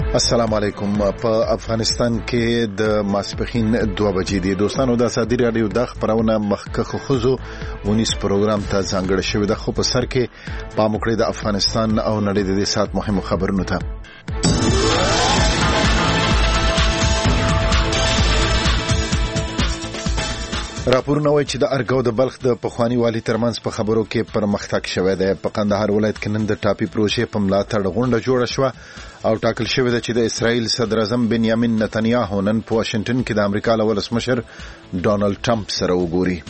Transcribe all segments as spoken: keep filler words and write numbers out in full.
السلام علیکم. په افغانستان کې د ماسپخین دوه بجې دي. دوستانو د ازادي رادیو د خبرونه مخکخ خوځو ونیس پروګرام ته ځانګړی شوی د خو په سر کې پام وکړئ د افغانستان او نړۍ د دې سات مهمو خبرونو ته. راپورونه وایي چې د ارګو د بلخ د پخوانی والی ترمنځ په خبرو کې پرمختګ شوی دی. په قندهار ولایت کې نن د ټاپي پروژې په ملاتړ غونډه جوړه شوه او ټاکل شوی ده چې د اسرائیل صدر اعظم بنیامین نتنیاهو نن په واشنگټن کې د امریکا له ولسمشر ډونالد ټرمپ سره وګوري.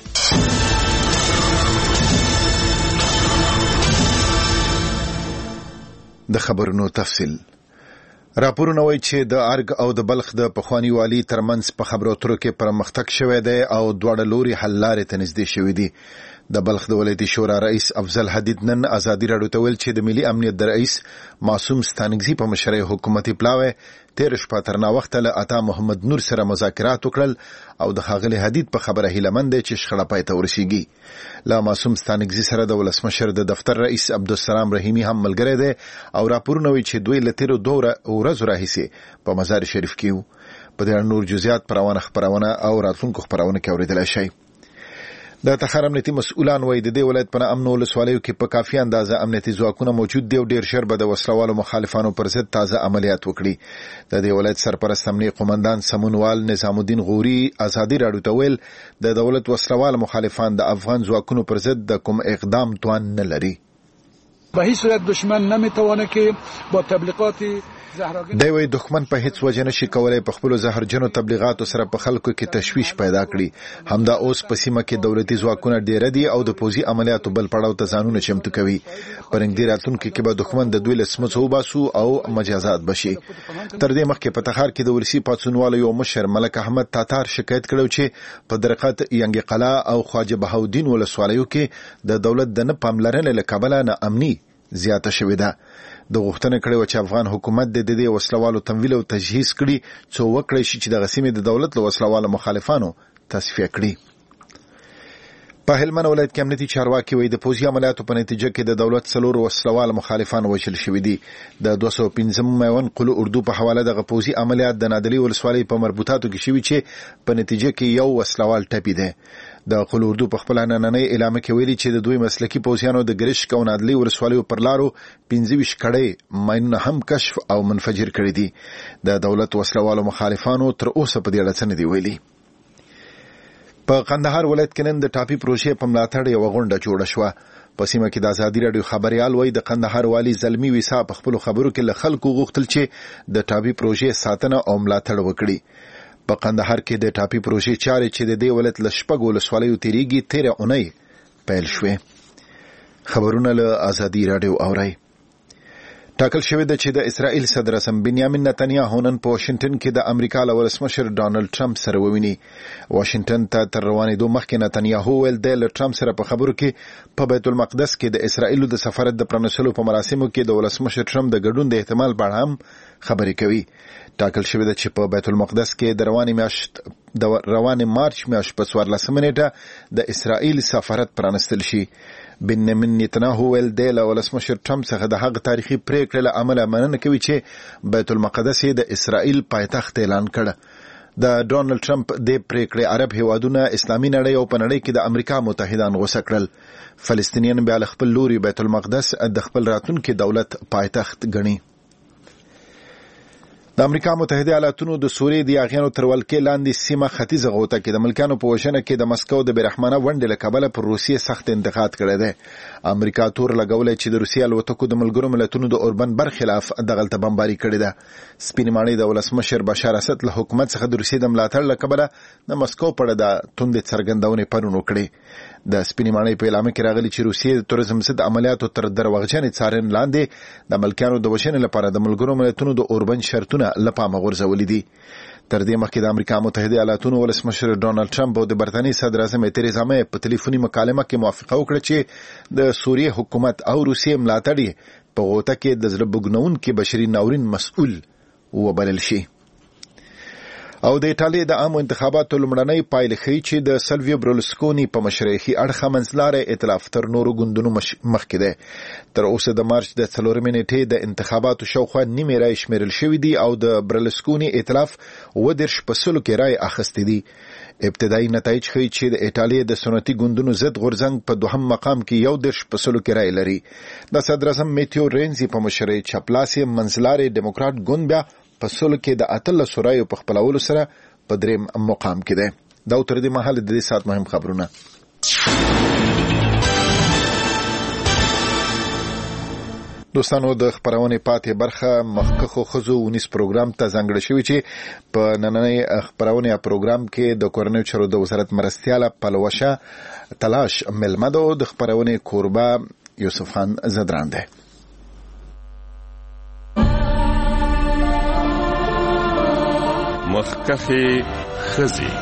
د خبرونو تفصیل. راپورونه وایي چې د ارګ او د بلخ د پخوانی والی ترمنځ په خبرو اترو کې پرمختګ شوی دی او دواړه لوري حل لارې ته نږدې شوي دي. د بلخ د ولایتي شورا رئیس افضل حدید نن ازادي راډیو ته ویل چې د ملي امنیت د رئیس معصوم ستانکزي په مشرۍ حکومتي پلاوی تیر شپه تر ناوخته له عطا محمد نور سره مذاکرات وکړل او د ښاغلي حدید په خبره هیلهمند دی چې شخړه پای ته ورسیږي. له معصوم ستانکزي سره د ولسمشر د دفتر رئیس عبدالسلام رحیمي هم ملګری دی او راپورونه وایي چې دوی له تیرو دوه ورځو راهیسې په مزار شریف کې وو. په دې اړه نور جزئیات په روانه خبرونه او راتلونکو خبرونه کې اورېدلی شئ. د تخار امنیتي مسؤلان وایي د دې ولایت په امنو ولسوالیو کې په کافي اندازه امنیتي ځواکونه موجود دي او ډیر ژر به د وسلوالو مخالفانو پر ضد تازه عملیات وکړي. د دې ولایت سرپرست امنیه قومندان سمونوال نظام الدین غوري ازادي راډیو ته ویل د دولت وسلوال مخالفان د افغان ځواکونو پر ضد د کوم اقدام توان نه لري. به هیڅ صورت دشمن نمیتوانه که با تبلیغات دی وی دښمن په هیڅ وجه نشي کولای په خپل زهرجنو تبلیغاتو سره په خلکو کې تشویش پیدا کړي. همدا اوس په سیمه کې دولتي ځواکونه ډیر دي او د پوځي عملیاتو بل پړاو ته ځانونه چمتو کوي. پرنګ راتلونکو کې به دښمن د دوی له سمڅو باسو او مجازات بشي. تر دې مخکې په تخار کې د ولسی پاتسونوالو یو مشر ملک احمد تاتار شکایت کړو چې په درقت ینګ قلا او خواجه بهاودین ولسوالیو کې د دولت د نه پاملرنې له کبله نه امني زیاته شوې ده. د غوښتنه کړې چې افغان حکومت د دې وسلوالو تمویل او تجهیز کړي څو وکړي شي چې د غسیمې د دولت له وسلوالو مخالفانو تصفیه کړي. په هلمند ولایت کې امنیتي چارواکي وایي د پوځي عملیاتو په نتیجه کې د دولت څلور وسلوال مخالفان وژل شوي دي. د دوه سوه پنځم میوند قلو اردو په حواله دغه پوځي عملیات د نادلي ولسوالۍ په مربوطاتو کې شوي چې په نتیجه کې یو وسلوال ټپي دی. د قلو اردو په خپل نننۍ اعلامیه کې ویلي چې د دوی مسلکي پوځیانو د ګرشک او نادلي ولسوالیو پر لارو پنځه ویشت کړۍ ماینونه هم کشف او منفجر کړي دي. د دولت وسلوالو مخالفانو تر اوسه په دې اړه څه نه دي ویلي. په قندهار ولایت کې نن د ټاپي پروژې په ملاتړ یو غونډه جوړه شوه. په سیمه کې د ازادي راډیو خبريال وایي د قندهار والی زلمی ویسا په خپل خبرو کې له خلکو غوښتل چې د ټاپي پروژې ساتنه او ملاتړ وکړي. په قندهار کې د ټاپي پروژې چارې چې د دې ولایت له شپږو ولسوالیو تیریږي تیره اونۍ پیل شوې. خبرونه له ازادي راډیو اورئ. ټاکل شوی ده چې د اسرائیل صدر اعظم بنیامین نتنیاهو نن په واشنگټن کې د امریکا له ولسمشر ډونالد ټرمپ سره وویني. واشنگټن ته تر روانېدو مخکې نتنیاهو ویل دی له ټرمپ سره په خبرو کې په بیت المقدس کې د اسرائیل د سفارت د پرانیستلو په مراسمو کې د ولسمشر ټرمپ د ګډون د احتمال په اړه هم خبرې کوي. ټاکل شوی ده چې په بیت المقدس کې د روانې میاشت د روانې مارچ میاشت په څوارلسمه نیټه د اسرائیل سفارت پرانیستل شي. بنیامین نتنیاهو ویل دی له ولسمشر ټرمپ څخه د هغه تاریخي پریکړې له امله مننه کوي چې بیت المقدس د اسرائیل پایتخت اعلان کړ. د ډونالد ټرمپ د پریکړې عرب هیوادونه اسلامي نړۍ او په نړۍ کې د امریکا متحدان غوسه کړل. فلسطینیان بیا له خپل لوري بیت المقدس د خپل راتلونکي دولت پایتخت ګڼي. د امریکا متحده ایالاتونو د سوریې د یاغیانو تر ولکې لاندې سیمه ختیځه غوطه کې د ملکانو په وژنه کې د مسکو د بېرحمانه ونډې له کبله پر روسیې سخت انتقاد کړی دی. امریکا تور لګولی چې د روسیې الوتکو د ملګرو ملتونو د اوربن برخلاف دغلته بمباري کړې ده. سپینې ماڼۍ د ولسمشر بشار اسد له حکومت څخه د روسیې د ملاتړ له کبله د مسکو په اړه د توندې څرګندونې پرون وکړې. د سپینې ماڼۍ په اعلامیه کې راغلي چې روسیې د تورزم ضد عملیاتو تر دروغجنې څارنې لاندې د ملکیانو د وژنې لپاره د ملګرو ملتونو د اوربن شرطونه له پامه غورځولي دي. تر دې مخکې د امریکا متحده ایالاتونو ولسمشر ډونالد ټرمپ او د برتانیې صدر اعظم تریزا مې په ټلیفوني مکالمه کې موافقه وکړه چې د سوریې حکومت او روسیې ملاتړ په غوطه کې د زړه بوږنونکي بشري ناورین مسؤل وبلل شي. او د ایټالیا د عامو انتخاباتو لومړنۍ پایلې ښیي چې د سلویو برلوسکوني په مشرۍ اړخه منځلارې ائتلاف تر نورو ګوندونو مخکې دی. تر اوسه د مارچ د څلورمې نیټې د انتخاباتو شاوخوا نیمې رایې شمیرل شوې دي او د برلوسکوني ائتلاف اووه دېرش په سلو کې رایې اخیستې دي. ابتدایي نتایج ښیي چې د ایټالیا د سنتي ګوندونو ضد غورځنګ په دوهم مقام کې یو دېرش په سلو کې رایې لري. د صدراعظم میتیو رینزي په مشرۍ چپلاسي منځلارې ډیموکراټ ګوند بیا په سلو کې د اتلسو رایو په خپلولو سره په دریم مقام کې دی. دا تر دې مهاله د دې ساعت مهم خبرونه. دوستانو د خبرونه پاتې برخه مخکخو خزو ونیس پروګرام ته ځانګړی شوی چې په نننۍ خبرونه پروګرام کې د کورنیو چارو د وزارت مرستياله پلوشه تلاش ملمدو د خبرونه کوربه یوسف خان زدران ده. مخکخه خزي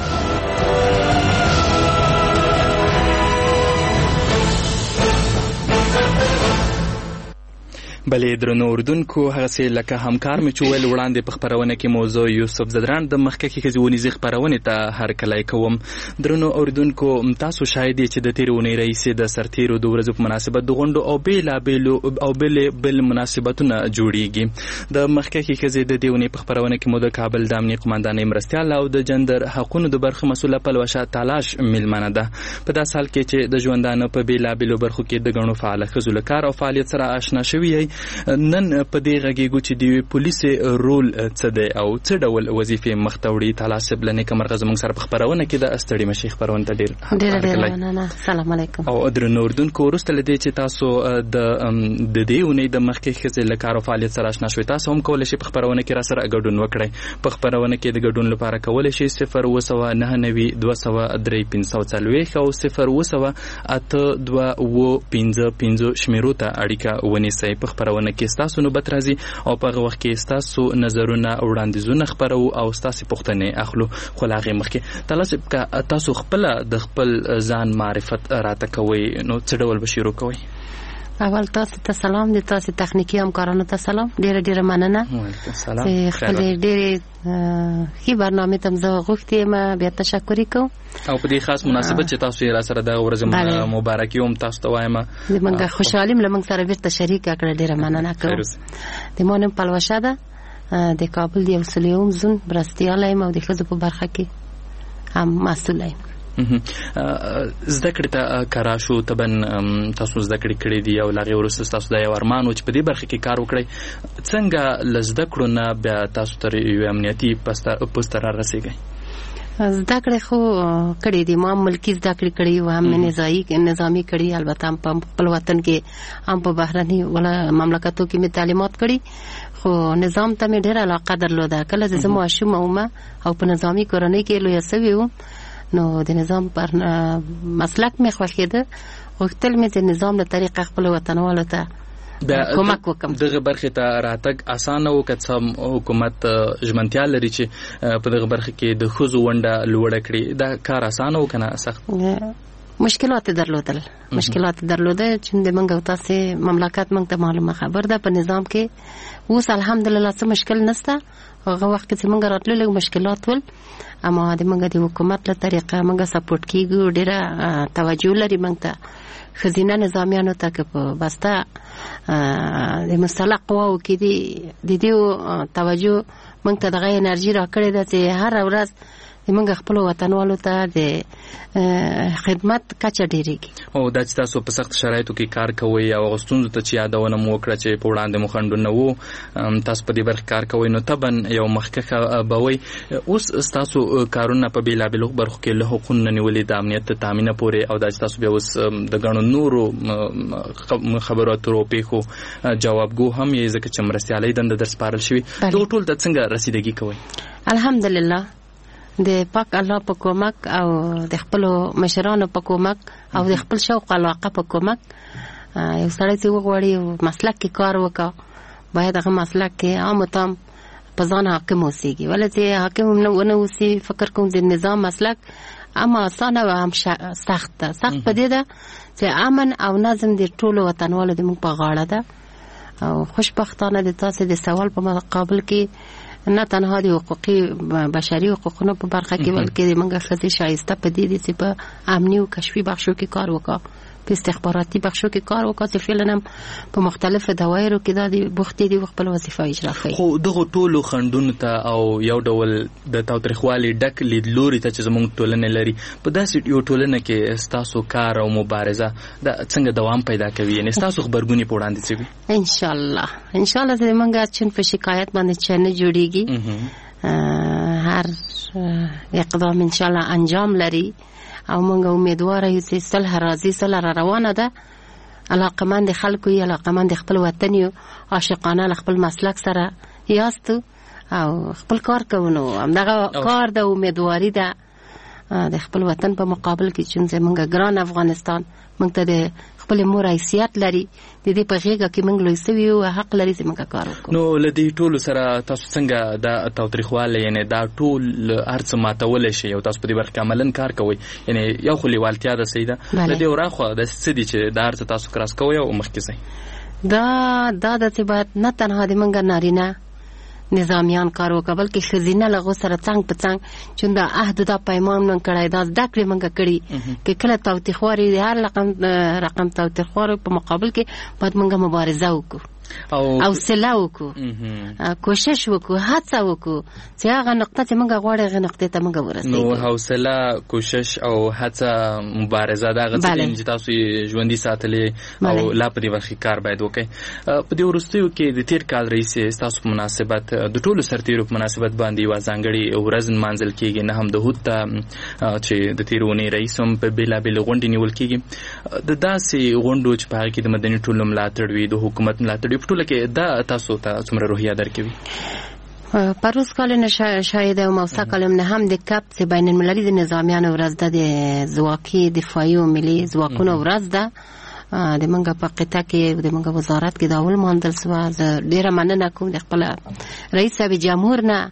بلې درنو اردوونکو هغسې لکه همکار مې چې ویل وړاندې په خپرونه کې موضوع یوسف زدران د مخکښې ښځې ونیزې خپرونې ته هرکلی کوم. درنو اردوونکو تاسو شاید یې چې د تېرې اونۍ راهیسې د سرتېرو د ورځو په مناسبت د غونډو او بېلابېلو او بېلې بېل مناسبتونه جوړیږي. د مخکښې ښځې د دې اونۍ په خپرونه کې مو د کابل د امنیې قمندانۍ مرستیاله او د جندر حقونو د برخې مسؤله پلوشه تلاش میلمنه ده. په داسې حال کې چې د ژوندانه په بېلابېلو برخو کې د ګڼو فعاله ښځو له کار او فعالیت سره آشنا شوي یئ. نن په دې غږیږو چې د پولیسو رول څه دی او څه ډول وظیفې مخته وړي. تلاسب لنې کمرغه زموږ سره په خبرونه کې د استړي مشي خبرونه ته ډېر ډېر ډېر مننه. سلام علیکم. او درنو اردوونکو وروسته له دې چې تاسو د د دې اونۍ د مخکې ښځې له کار او فعالیت سره آشنا شوي تاسو هم کولی شئ په خبرونه کې را سره ګډون وکړئ. په خبرونه کې د ګډون لپاره کولی شئ صفر اووه سوه نهه نوي دوه سوه درې پنځه سوه څلوېښت او صفر اووه سوه اته دوه اووه پنځه پنځه شمیرو ته اړیکه ونیسئ. په خبرونه کې ستاسو نوبت راځي او په هغه وخت کې ستاسو نظرونه وړاندیزونه خپرو او ستاسو پوښتنې اخلو. خو لا هغې مخکې تلاسب که تاسو خپله د خپل ځان معرفت راته کوئ نو څه ډول به شروع کوئ؟ اول تاسو ته سلام دي، تاسو تخنیکی همکارانو ته سلام. ډیره ډیره مننه چې خپل ډیره ښه برنامه ته زه غوښتې ما بیا تشکر کوم. او په دې خاص مناسبت چې تاسو یې را سره د ورځ مبارکي هم تاسو ته وایم. زمونږ خوشحالي لمونږ سره بیرته شریک کړه. ډیره مننه کوم. د مونږ پلوشه ده د کابل د وسلیوم زون برستیاله یم او د ښځو په برخه کې هم مسؤل یم. زده کړې ته کارا شو تبن تاسو زده کړې کړې دي او لاغې وروسته تاسو د یو ارمان و چې په دې برخه کې کار وکړئ. څنګه له زده کړو نه بیا تاسو تر یو امنیتي پوسټ را رسېږئ؟ زده کړې خو کړې دي، ما ملکي زده کړې کړې و هم نظامي نظامي کړې، البته هم په خپل وطن کې هم په بهرني ولا مملکتو کې مې تعلیمات کړې. خو نظام ته مې ډېره علاقه درلوده. کله چې زه ماشومه وم او په نظامي کورنۍ کې لویه سوې وم نو د نظام پر مسلک مې خوښېده. غوښتل مې د نظام له طریقه خپل وطنوالو ته کومک وکم. دغه برخې ته راتګ اسانه و که څه حکومت ژمنتیا لري چې په دغه برخه کې د ښځو ونډه لوړه کړي؟ دا کار اسانه و که نه سخت؟ مشکلات درلودل مشکلات درلوده چې د منګ او تاسو مملکت منګ ته معلومه خبر ده په نظام کې اوس الحمدلله څه مشکل نشته. هغه وخت چې منګ راتلل مشکلات ول، اما د منګ د حکومت له طریقه منګ سپورټ کیږي. ډیره توجه لري منګ ته خزینه نظامیانو ته که په بسته د مستلق قواو کې دي د دې توجه منګ ته دغه انرژي راکړې ده چې هر ورځ موږ خپل وطنوالو ته د خدمت کچه ډیریږي. او دا چې تاسو په سخت شرایطو کې کار کوئ او غوښتنو ته چې یادونه مو وکړه چې په وړاندې مو خنډونه وو تاسو په دې برخه کار کوئ نو طبعا یو مخکښه به وئ. اوس ستاسو کارونه په بېلابېلو برخو کې له حقونو نیولې د امنیت تامینه پورې او دا چې تاسو بیا اوس د ګڼو نورو خبرو اترو پیښو جوابګو هم یې ځکه چې مرستیالۍ دنده در سپارل شوي. دغه ټول ته څنګه رسیدګي کوئ؟ الحمدلله د پاک الله په کومک او د خپل مشرانو په کومک او د خپل شوق علاقه په کومک یو سړی چې وغواړي مسلک کې کار وکړي باید هغه مسلک کې عام تام په ځان حاکم اوسېږي. ولې چې حاکم نه ونه اوسي فکر کوم د نظام مسلک اما اسانه او هم سخت ده. سخت په دې ده چې امن او نظم د ټولو وطنوالو د موږ په غاړه ده. او خوشبختانه د تاسو د سوال په مقابل کې نه تنها د حقوقي بشري حقوقونو په برخه کې بلکې موږ ښځې شایسته په دې دي چې په امني او کشفي بخشو کې کار وکړو، په استخباراتي بخشو کې کار وکړو چې فعلا هم په مختلفو دوایرو کې دا د بوختي دي خپل وظیفه اجرا کوي. خو دغه ټولو خندونو ته او یو ډول د تاوتریخوالي ډک لیدلوري ته چې زموږ ټولنه لري، په داسې یو ټولنه کې ستاسو کار او مبارزه د څنګه دوام پیدا کوي؟ یعنی ستاسو خبرګونی په وړاندې څه وي؟ ان شاء الله ان شاء الله چې موږ چن په شکایت باندې چنه جوړیږي، هر اقدام ان شاء الله انجام لري او موږ امیدوار یو چې صلح راځي، صلح را روانه ده. علاقمند خلکو یې علاقمند خپل وطن یو عاشقانه خپل مسلک سره یاستو او خپل کار کوو. همدغه کار د امیدواري ده د خپل وطن په مقابل کې، چې موږ ګران افغانستان موږ ته د خپل مور حیثیت لري، د دې په غېږه کې موږ لوی سوي او حق لري چې موږ کار وکړو. نو له دې ټولو سره تاسو څنګه د تاوتریخواله یعنی دا ټول هرڅه ماتولی شي او تاسو په دې برخه کې عملاً کار کوئ؟ یعنی یو خو لیوالتیا ده صحیح ده، له دې وراخوا د څه دي چې دا هرڅه تاسو کراس کوئ او مخکې ځئ؟ دا دا د چې باید نه تنها د موږ نارینه نظامیان کار وکړه بلکې ښځینه له هغو سره څنګ په څنګ، چې دا عهد دا پیمان موږ کړی، دا زده کړې موږ کړي چې کله تاوتریخوالي د هر رقم رقم تاوتریخوالي په مقابل کې باید موږ مبارزه وکړو او حوصله وکړو، کوشش وکړو، هڅه وکړو چې هغه نقطه چې موږ غواړو هغه نقطې ته موږ ورسېږو. نو حوصله، کوشش او هڅه، مبارزه دا هغه څه چې تاسو یې ژوندي ساتلې او لا په دې برخه کار باید وکړئ. په دې وروستیو کې د تیر کال راهیسې ستاسو په مناسبت د ټولو سرتیرو په مناسبت باندې یوه ځانګړې ورځ نمانځل کېږي، نه هم د هود ته چې د تېرې اونۍ راهیسې هم په بېلابېلې غونډې نیول کېږي. د داسې غونډو چې په هغه کې د مدني ټولنو ملاتړ وي، د حکومت ملاتړ په ټوله کې دا تاسو ته څومره روحیه درکوي؟ پروس کال شاید او موسا کالم نه هم د کپ چې بین المللي د نظامیانو ورځ ده، د ځواکي دفاعي او ملي ځواکونو ورځ ده. د منګه په قطعه کې د منګه وزارت کې دا اول ماندل سوا زه ډیره مننه کوم د خپل رئیس صاحب جمهور نه،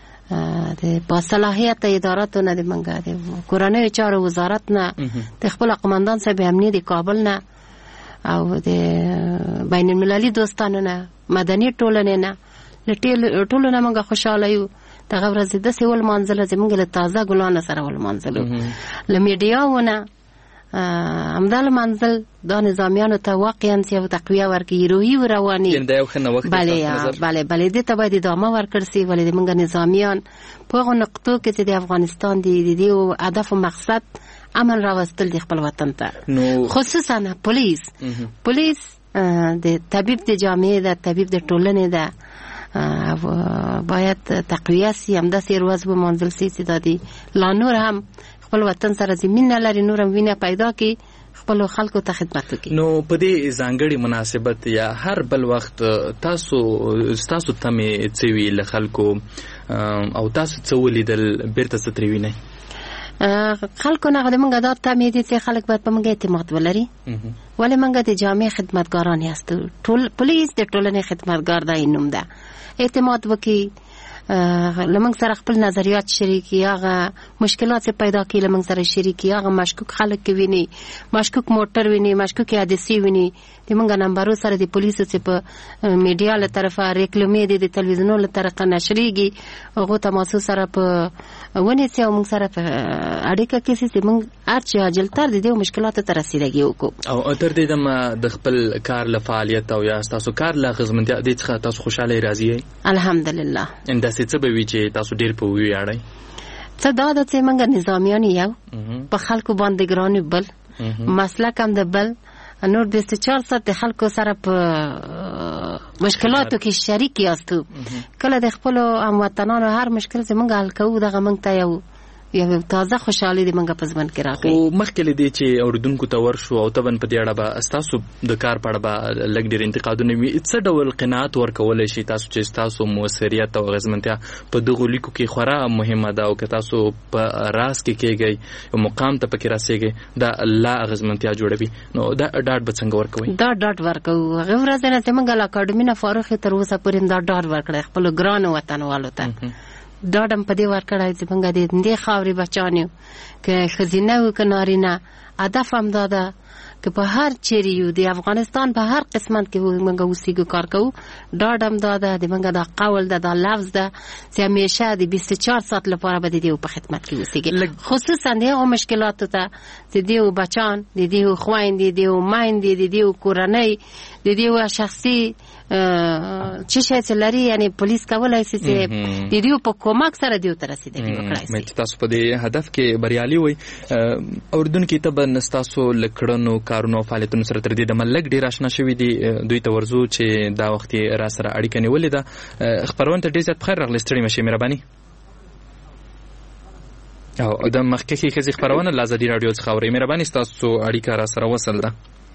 د باصلاحیت اداراتو نه، د منګه د کورنۍ چارو وزارت نه، د خپل قومندان صاحب امنیت د کابل نه او د بین المللي دوستانو نه، مدني ټولنې نه، له ټولو نه موږ خوشحاله یو. دغه ورځ داسې ولمانځله چې موږ له تازه ګلانو سره ولمانځلو، له میډیاو نه همدا لمانځل دا نظامیانو ته واقعا یو تقویه ورکړي، روحي و رواني. بله بله بله دې ته باید ادامه ورکړل سي، ولې د موږ نظامیان په هغو نقطو کې چې د افغانستان د دې هدف او مقصد امن راوستل د خپل وطن ته، خصوصا پولیس پولیس د طبيب د جامعې د طبيب د ټولنې د باید تقویه سي. همداسې ورځ به منځل سي چې دا دی لا نور هم خپل وطن سره زمینه لري، نور هم وینه پیدا کی، خپل خلکو ته خدمت وکړي. نو په دې ځانګړي مناسبت یا هر بل وخت تاسو تاسو ته مې څه وی له خلکو او تاسو څه ولیدل بیرته څه ترې وینئ؟ خلکو نه د موږ دا تمې دي چې خلک باید په موږ اعتماد ولري، ولې موږ د جامع خدمتګاران یاستو، ټول پولیس د ټولنې خدمتګار دا نوم ده. اعتماد وکړي، لمنګ سره خپل نظریات شریکي، هغه مشکلات چې پیدا کړي لمنګ سره شریکي، هغه مشکوک خلک ویني، مشکوک موټر ویني، مشکوک حادثې ویني، د موږ نمبرو سره د پولیسو چې په میډیا له طرفه ریکلامې دي، د تلویزیونونو له طرفه نشریږي، هغو تماسو سره په ونیسي او موږ سره په اړیکه کې سي چې موږ هر چې عاجلتر د دې مشکلاتو ته رسیدګي وکړو. او تر دې دمه د خپل کار له فعالیت او یا تاسو کار له اغېزمنتیا دې څخه تاسو خوشاله راضي یئ؟ الحمدلله. انداسې څه به وي چې تاسو ډېر په ویاړئ؟ څه دا ده چې موږ نظامیان یو، په خلکو باندې ګران بل، مسلک هم د بل، نور د چار ساعت د خلکو سره په مشکلاتو کې شریک یاستو. کله د خپلو هموطنانو هر مشکل چې موږ حل کوو دغه موږ ته یو یو تازه خوشحالي د موږ په ژوند کې راکوي. خو مخکې له دې چې اورېدونکو ته ورشو او طبعا په دې اړه به ستاسو د کار په اړه به لږ ډېر انتقادونه وي، څه ډول قناعت ورکولی شي تاسو چې ستاسو مؤثریت او اغېزمنتیا په دغو لیکو کې خورا مهمه ده او که تاسو په راز کې کېږئ یو مقام ته پکې رسېږئ دا لا اغېزمنتیا جوړوي، نو دا ډاډ به څنګه ورکوئ؟ دا ډاډ ورکوو. هغې ورځ نه چې موږ له اکاډمي نه فارغ یې تر اوسه پورې دا ډاډ ورکړی خپلو ګرانو وطنوالو ته. ډاډم په دې ورکړی چې موږ د دې خاورې بچان یو، که ښځینه وو که نارینه، هدف همدا ده که په هر چیرې یو د افغانستان په هر قسمت کې موږ اوسېږو کار کوو ډاډ هم دا ده د موږ دا قول ده دا لفظ ده چې همیشه د بیست و چهار ساعت لپاره به د دې په خدمت کې اوسېږي خصوصا د هغو مشکلاتو ته د دې بچان د دې خویندې د دې میندې د دې کورنۍ د دې شخصي چې شي چې لري یعنی پولیس کولای شي چې د دې په کومک سره دې ته رسیدګي وکړي مې تاسو په دې هدف کې بریالي وي اوردونکو ته به نستاسو لکړنو کارونو فعالیتونو سره تر دې د ملک ډیر آشنا شوي دي دوی ته ورزو چې دا وخت را سره اړیکه نیولې ده خبرونه ته ډیر زیات بخیر راغلی ستړي مشه مهرباني او د مخکې کې ځخ خبرونه لازم دی رادیو څخه اوري مهرباني تاسو اړیکه را سره وصل ده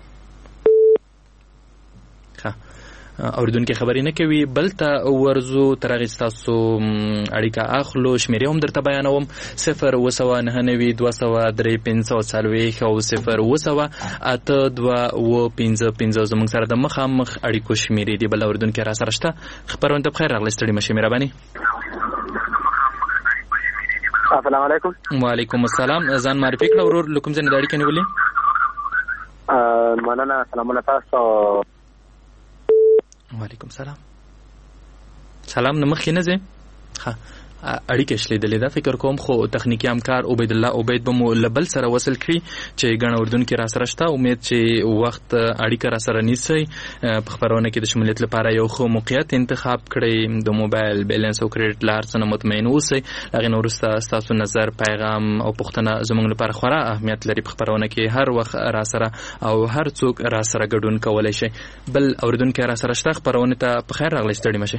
اوردونکو خبرې نه کوي بل ته ورزو ترغه تاسو اړیکه اخلو شمیرې هم درته بیانوم صفر وسوه نه نوي دوه سوه درې پنځه څلوېښت او صفر وسوه اته دوه اوه پنځه پنځه زموږ سره د مخامخ اړیکو شمیرې دي بل اوردونکو را سره شته خبرونه ته بخیر راغلی ستړي مشه مهرباني السلام علیکم وعلیکم السلام ځان معرفي کړه ورور لکم ځنه د اړیکې نیولې مننه سلامونه تاسو وعلیکم سلام سلام نه مخکې نه ځې ها اړیکه شلیدلې ده فکر کوم خو تخنیکی همکار عبید الله عبید به مو لبل سره وصل کړي چې ګڼ اردوونکو را سره شته امید چې وخت اړیکه را سره نیسي په خبرونه کې د شمولیت لپاره یو خو موقعیت انتخاب کړئ د موبایل بیلانس او کریډټ لار څخه مطمئن اوسئ هغه نو وروسته تاسو نظر پیغام او پوښتنه زموږ لپاره خورا اهمیت لري په خبرونه کې هر وخت را سره او هر څوک را سره ګډون کولای شي بل اردوونکو را سره شته خبرونه ته په خیر راغلی ستړي مشه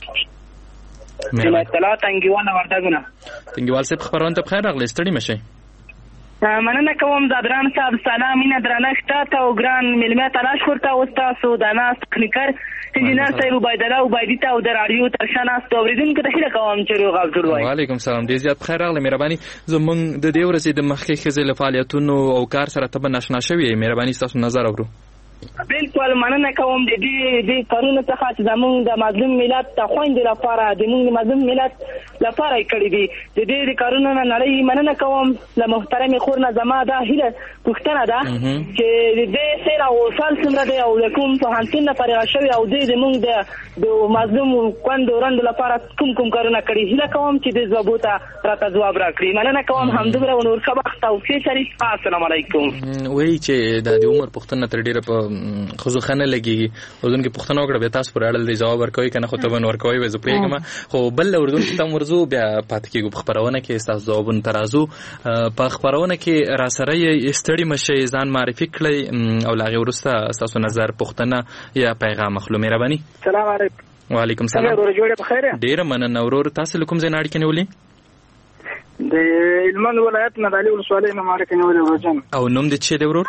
مې اطلاع تنګیوال وردګونه تنګیوال صاحب خبرونه ته بخیر راغلی ستړي مشه مننه کوم زادران صاحب سلام مینه درنښت تاسو او ګران ملمه تلاش ورته او تاسو د ناس تکنیکر انجینر صاحب عبید الله عبیدی ته او د رادیو ترشناس توریدونکو ته خیره کوم چې روغ او جوړ وای وعلیکم سلام دې زیات بخیر راغلی مهرباني زمونږ د دې ورځې د مخکې خزل فعالیتونو او کار سره ته ناشنا شوی مهرباني تاسو نظر اورو بالکل مننه کوم د دې د کارونو څخه چې زموږ د مظلوم ملت ته خويند لپاره د موږ مظلوم ملت لپاره کړی دي د دې د کارونو نه نړۍ مننه کوم له محترم خورنا زما دا هیله پښتنه ده چې د دې سره او سال څنګه دی او کوم په هانتین لپاره شوی او د موږ د مظلوم کوند ورند لپاره کوم کوم کارونه کړی هیله کوم چې د ضبوطه راته جواب راکړي مننه کوم همدغه نور خبر توفیق شریف السلام علیکم وای چې د عمر پښتنه تر ډیره په خو خنه لګي اردن کې پښتنه وکړه به تاسو پر اړه د جواب ورکوي کنه خو ته ون ورکوي وځو پېګم خو بل اردن کې تم ورزو بیا پات کېږي په خبرونه کې تاسو جوابونه ترازو په خبرونه کې را سره یې استړي مشه ځان معرفي کړی او لاغه ورسته تاسو نظر پښتنه یا پیغام مخلو مهرباني السلام علیکم وعلیکم سلام ورور جوړه بخیر ډیر مننه ورور تاسو کوم ځای اړیکه نیولې د هلمند ولایت نه د علي ولسوالۍ نه اړیکه نیولې ورجن او نوم دې څه دی ورور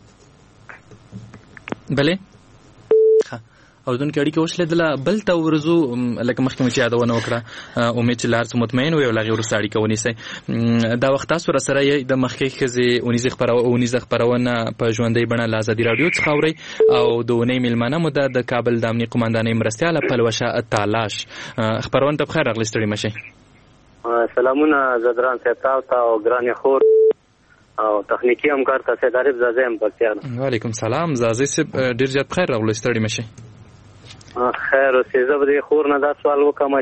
بله ها او دن کې اړیکه وشله دله بل ته ورزو لکه مخکې مې یادونه وکړه امید چې لار څه مطمئن وي او لغه ورسره اړیکه ونیسي دا وخت تاسو سره یې د مخکې خزي اونیز خبرونه اونیز خبرونه په ژوندۍ بڼه لازدي رادیو څخه اوري او دوه میلمانه مو د کابل د امنیت قومندانۍ مرستياله پلوشه تلاش خبرونه ته بخیر راغلی ستړي مشه سلامونه زدران صاحب او ګران خور او تخنیکی همکار تاسو دارب زازه هم پکتیا وعلیکم سلام زازه سب ډیر زیات خیر راغلی ستړي مشه خیر او سیزه به خور نه دا سوال وکم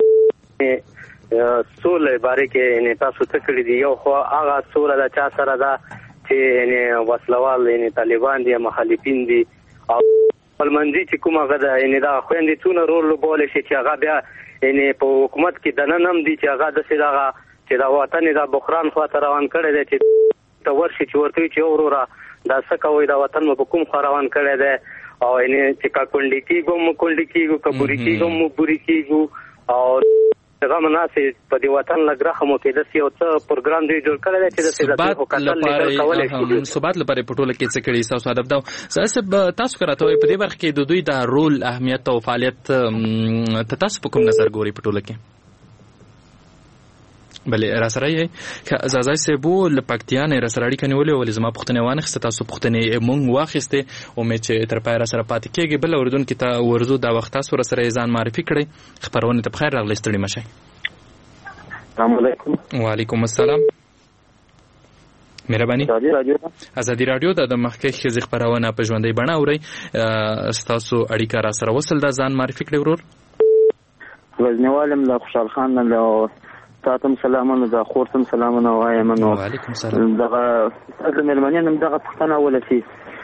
سولې باره کې نه تاسو ته کړی دی یو خو هغه سوله د چا سره دا چې نه وسلوال نه طالبان دي مخالفین دي او پلمنځي چې کومه غدا نه دا خويندې څونه رول لوبول شي چې هغه بیا نه په حکومت کې د ننم دي چې هغه د سیداغه چې دا وطن د بحران خواته روان کړی دی چې ته ورشي چې ورته چې اورورا دا څه کوي دا وطن مو کوم خروان کړی دی او نه چې کا کونډی کیګو مو کونډی کیګو کبوري کیګو مو بوري کیګو او هغه مناسب په دی وطن لګره مو کې د سیو څه پروګرام دی جوړ کړی دی چې د سیاست حکومت لیدل کولای شي ثبات لپاره په ټوله کې څه کړی تاسو ادب دا ساسب تاسو کراته په دې برخه کې د دوی د رول اهمیت او فعالیت تاسو په کوم نظر ګوري په ټوله کې بلې را سره یې ازازای سبو لپکتیان را سره اړیکه نیولې ولې زما پښتنه وانه خسته تاسو پښتنه مونږ واخسته او مې چې تر پای را سره پاتې کېږي بل اردن کې ته ورزو دا وخت تاسو را سره ځان معرفي کړئ خبرونه ته بخیر راغلی ستړي مشه السلام علیکم وعلیکم السلام مهرباني ازادي رادیو د مخکې ښځې خبرونه په ژوندۍ بڼه اوري. ستاسو اړیکه را سره وصل ده، ځان معرفي کړئ ورور. غزنیوالم له خوشحال خان له تاسو سلامونه، د خورتم سلامونه وایم. نو وعلیکم سلام. دغه د ملمنین دغه پښتنه ولسی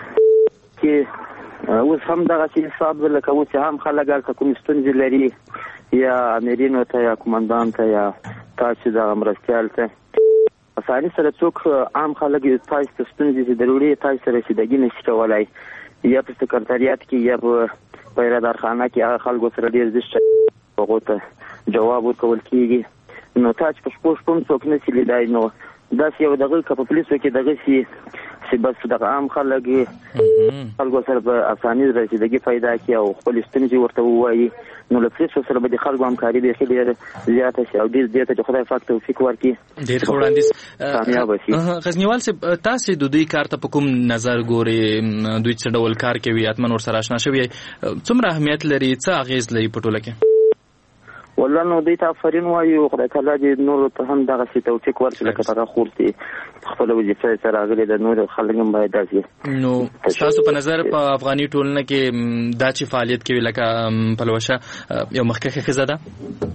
کې اوس هم دغه چې حساب لکه اوس هم خلک هلته کوم ستونزې لري، یا امیرینو ته یا کمانډان ته یا تاسو دغه مرستیال ته اساني سره څوک عام خلک تاسو ته ستونزې ضروري تاسو سره رسیدګي نشي کولای، یا په سکرټریات کې یا په پیرادارخانه کې هغه خلکو سره ډېر زیات هغه ته جواب ورکول کیږي. نو تاسو په شپږ شپږ څوک نشي لیدای. نو دا یو دغه په پولیسو کې دغه شي چې بس دغه عام خلک خلکو سره په اساني رسیدګي پیدا کړي او خپل ستونزې ورته ووایي. نو له پولیسو سره به د خلکو همکاري به ډېره زیاته شي او ډېر زیاته چې خدای پاک توفیق ورکړي ډېر ښه وړاندیز کامیاب شي. غزنیوال صاحب، تاسو د دوی کار ته په کوم نظر ګورئ؟ دوی څه ډول کار کوي؟ اتمن ورسره آشنا شوي، څومره اهمیت لري، څه اغېز لري په ټوله کې؟ والله نو دوی ته آفرین وایو، خدای تعالی دې نور ته هم دغه شي توفیق ورکړي لکه هغه خور چې خپل وظیفه سره راغلي د نور خلک هم باید داسې. نو تاسو په نظر په افغاني ټولنه کې دا چې فعالیت کوي لکه پلوشه یو مخکښه ښځه ده؟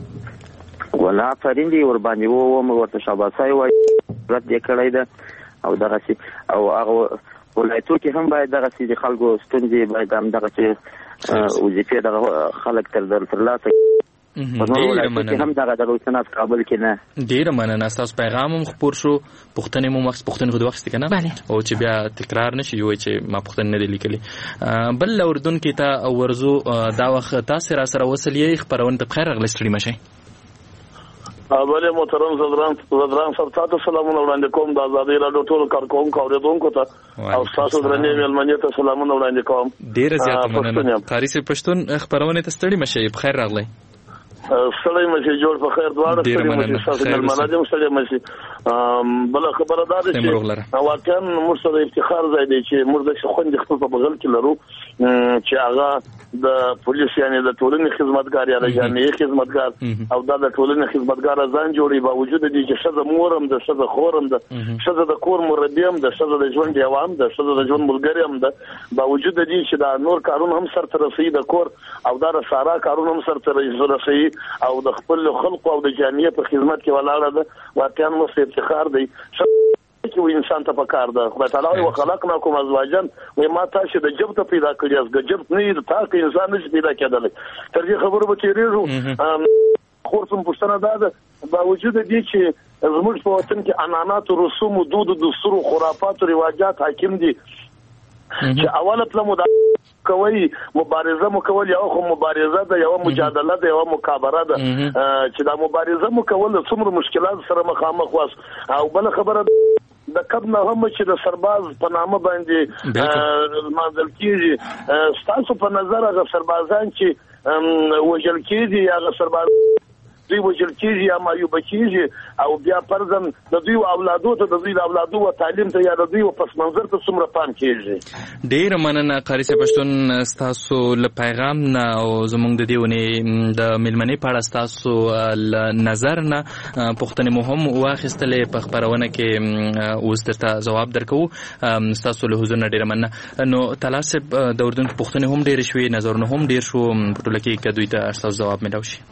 والله آفرین دې ورباندې ووم، ورته شاباسي وایي، رد یې کړی ده او دغه شي. او هغه ولایتو کې هم باید دغه شي د خلکو ستونزې باید هم دغه چې وظیفې دغه خلک تر ترلاسه ډیره مننه. هم دغه د روسنات کابل کې نه ډیره مننه. تاسو پیغام هم خبر شو، پښتنې مو مخ پښتنې غوډه وخت کنه او چې بیا تکرار نشي وي چې ما پښتنې نه دی لیکلي. بل اردن کې ته ورزو دا وخت تاسو را سره وصلې خبرونه ته بخیر غلې ستړي مشه. اوبله محترم زدران زدران سره تاسو سلامونه وړاندې کوم د آزادۍ راډیو ټول کارکونکو اوریدونکو ته او تاسو درنې ملمنې ته سلامونه وړاندې کوم. ډیره زیاته مننه. قاری سي پښتون خبرونه ته ستړي مشه، بخیر راغلی. سړی مشه جوړ په خیر دواړه ستړي مشه، تاسو ملمنه دې ستړي مشه. بل خبره ده چې واقعا موږ سره افتخار ځای دی چې موږ د خوندې خپل په بغل کې لرو چې هغه د پولیس یعنی د ټولنې خدمتګار یا د جامعې خدمتګار او دا د ټولنې خدمتګار ځان جوړي، باوجود دې چې ښځه مورم ده، ښځه خورم ده، ښځه د کور مربي هم ده، ښځه د ژوند یوه هم ده، ښځه د ژوند ملګرې هم ده، باوجود دې چې دا نور کارونه هم سرته رسوي د کور او دا رساره کارونه هم سرته رسوي او د خپل خلقو او د جامعې په خدمت کې ولاړه ده. واقعا مو افتخار دی چې انسان ته پکار ده. خدای تعالی و خلقناکم ازواجا، و ما تاسو د جبت پیدا کړی از جبت نه تا که انسان نشي پیدا کېدل. تر دې خبرو به تیریږو. خورتم پښتنه ده باوجود دې چې زموږ په وطن کې عنعنات او رسوم او دود او دستور او خرافات او رواجات حاکم دي چې اوله پلمو دا کوي مبارزه مو کول یا خو مبارزه ده یا مجادله ده یا مکابره ده چې دا مبارزه مو کول څومره مشکلات سره مخامخ واس. او بل خبره د کب نه هم چې د سرباز په نامه باندې مازل کیږي، تاسو په نظر هغه سربازان چې وجل کیږي یا هغه سرباز دوی وجل کیږي یا مایوب کیږي او بیا پرځم د دوی اولادو ته د دوی اولادو او تعلیم ته یا د دوی پس منظر ته څومره پام کیږي. ډیر مننه قاری صاحب پښتون تاسو له پیغام نه او زموږ د دیونه د ملمنې پاړه تاسو نظر نه پښتنې مهم واخستلې په خبرونه کې اوس درته جواب درکو. تاسو له حضور نه ډیر مننه. نو تلاسب د اردن پښتنې هم ډیر شوي، نظرونه هم ډیر شو، په ټوله کې کدوې ته تاسو جواب ملو شي.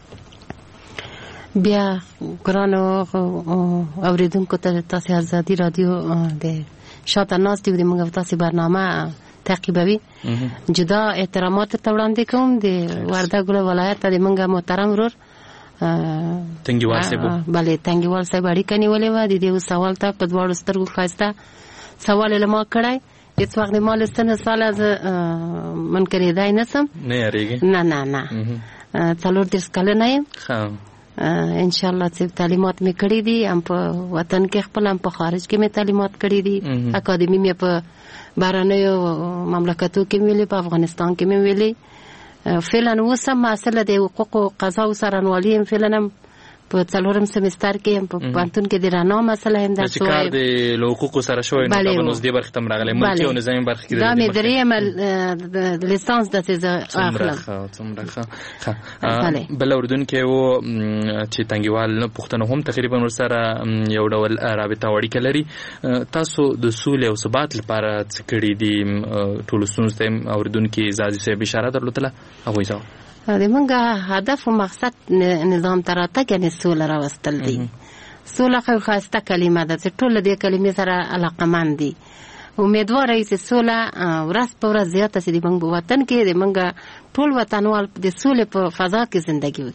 بیا ګرانو اوریدونکو ته تاسو آزادي رادیو د شاته ناس دی د موږ تاسو برنامه تعقیبوي. جدا احترامات ته وړاندې کوم د وردګ ولایت د موږ محترم ورور تنګیوال صاحب. بله تنګیوال صاحب اړیکه نیولې و د دې سوال ته په دواړو سترګو ښایسته سوال له ما کړی. هیڅ وخت مال ستنه سوال از من کړی نه سم نه یریږي نه نه نه څلور دېرش کلنه یم. ان شاء الله چې تعلیمات مې کړې دي هم په وطن کې خپل هم په خارج کې مې تعلیمات کړې دي. اکاډمي مې په بهرنیو مملکتو کې ویلې، په افغانستان کې مې ویلې. فعلا اوس هم مسله د حقوق او قضا او څارنوالي فعلا هم په څلورم سمستر کې په پانتون کې د رڼا مسله هم درس وایم چې کار د حقوقو سره شوی نو دا نو دې برخه تم راغلی ملکي او نظامي برخه کې دا مې درېیم د لیسانس د څه اخلم څومره ښه بل اردن کې و چې تنګیوال نه پښتنو هم تقریبا ورسره یو ډول رابطه وړي کلري تاسو د سولې او ثبات لپاره څه کړی دي ټول ستونزې ته اردن کې زازي صاحب اشاره درلودله هغه یې د منګه هدف او مقصد نظام تراته کې سوله راوستل دي سوله خو خاصه کلمه ده چې ټول دې کلمې سره علاقمند دي امیدوار ای چې سوله ورځ په ورځ زیاته سي د منګ وطن کې د منګه ټول وطنوال د سولې په فضا کې ژوندۍ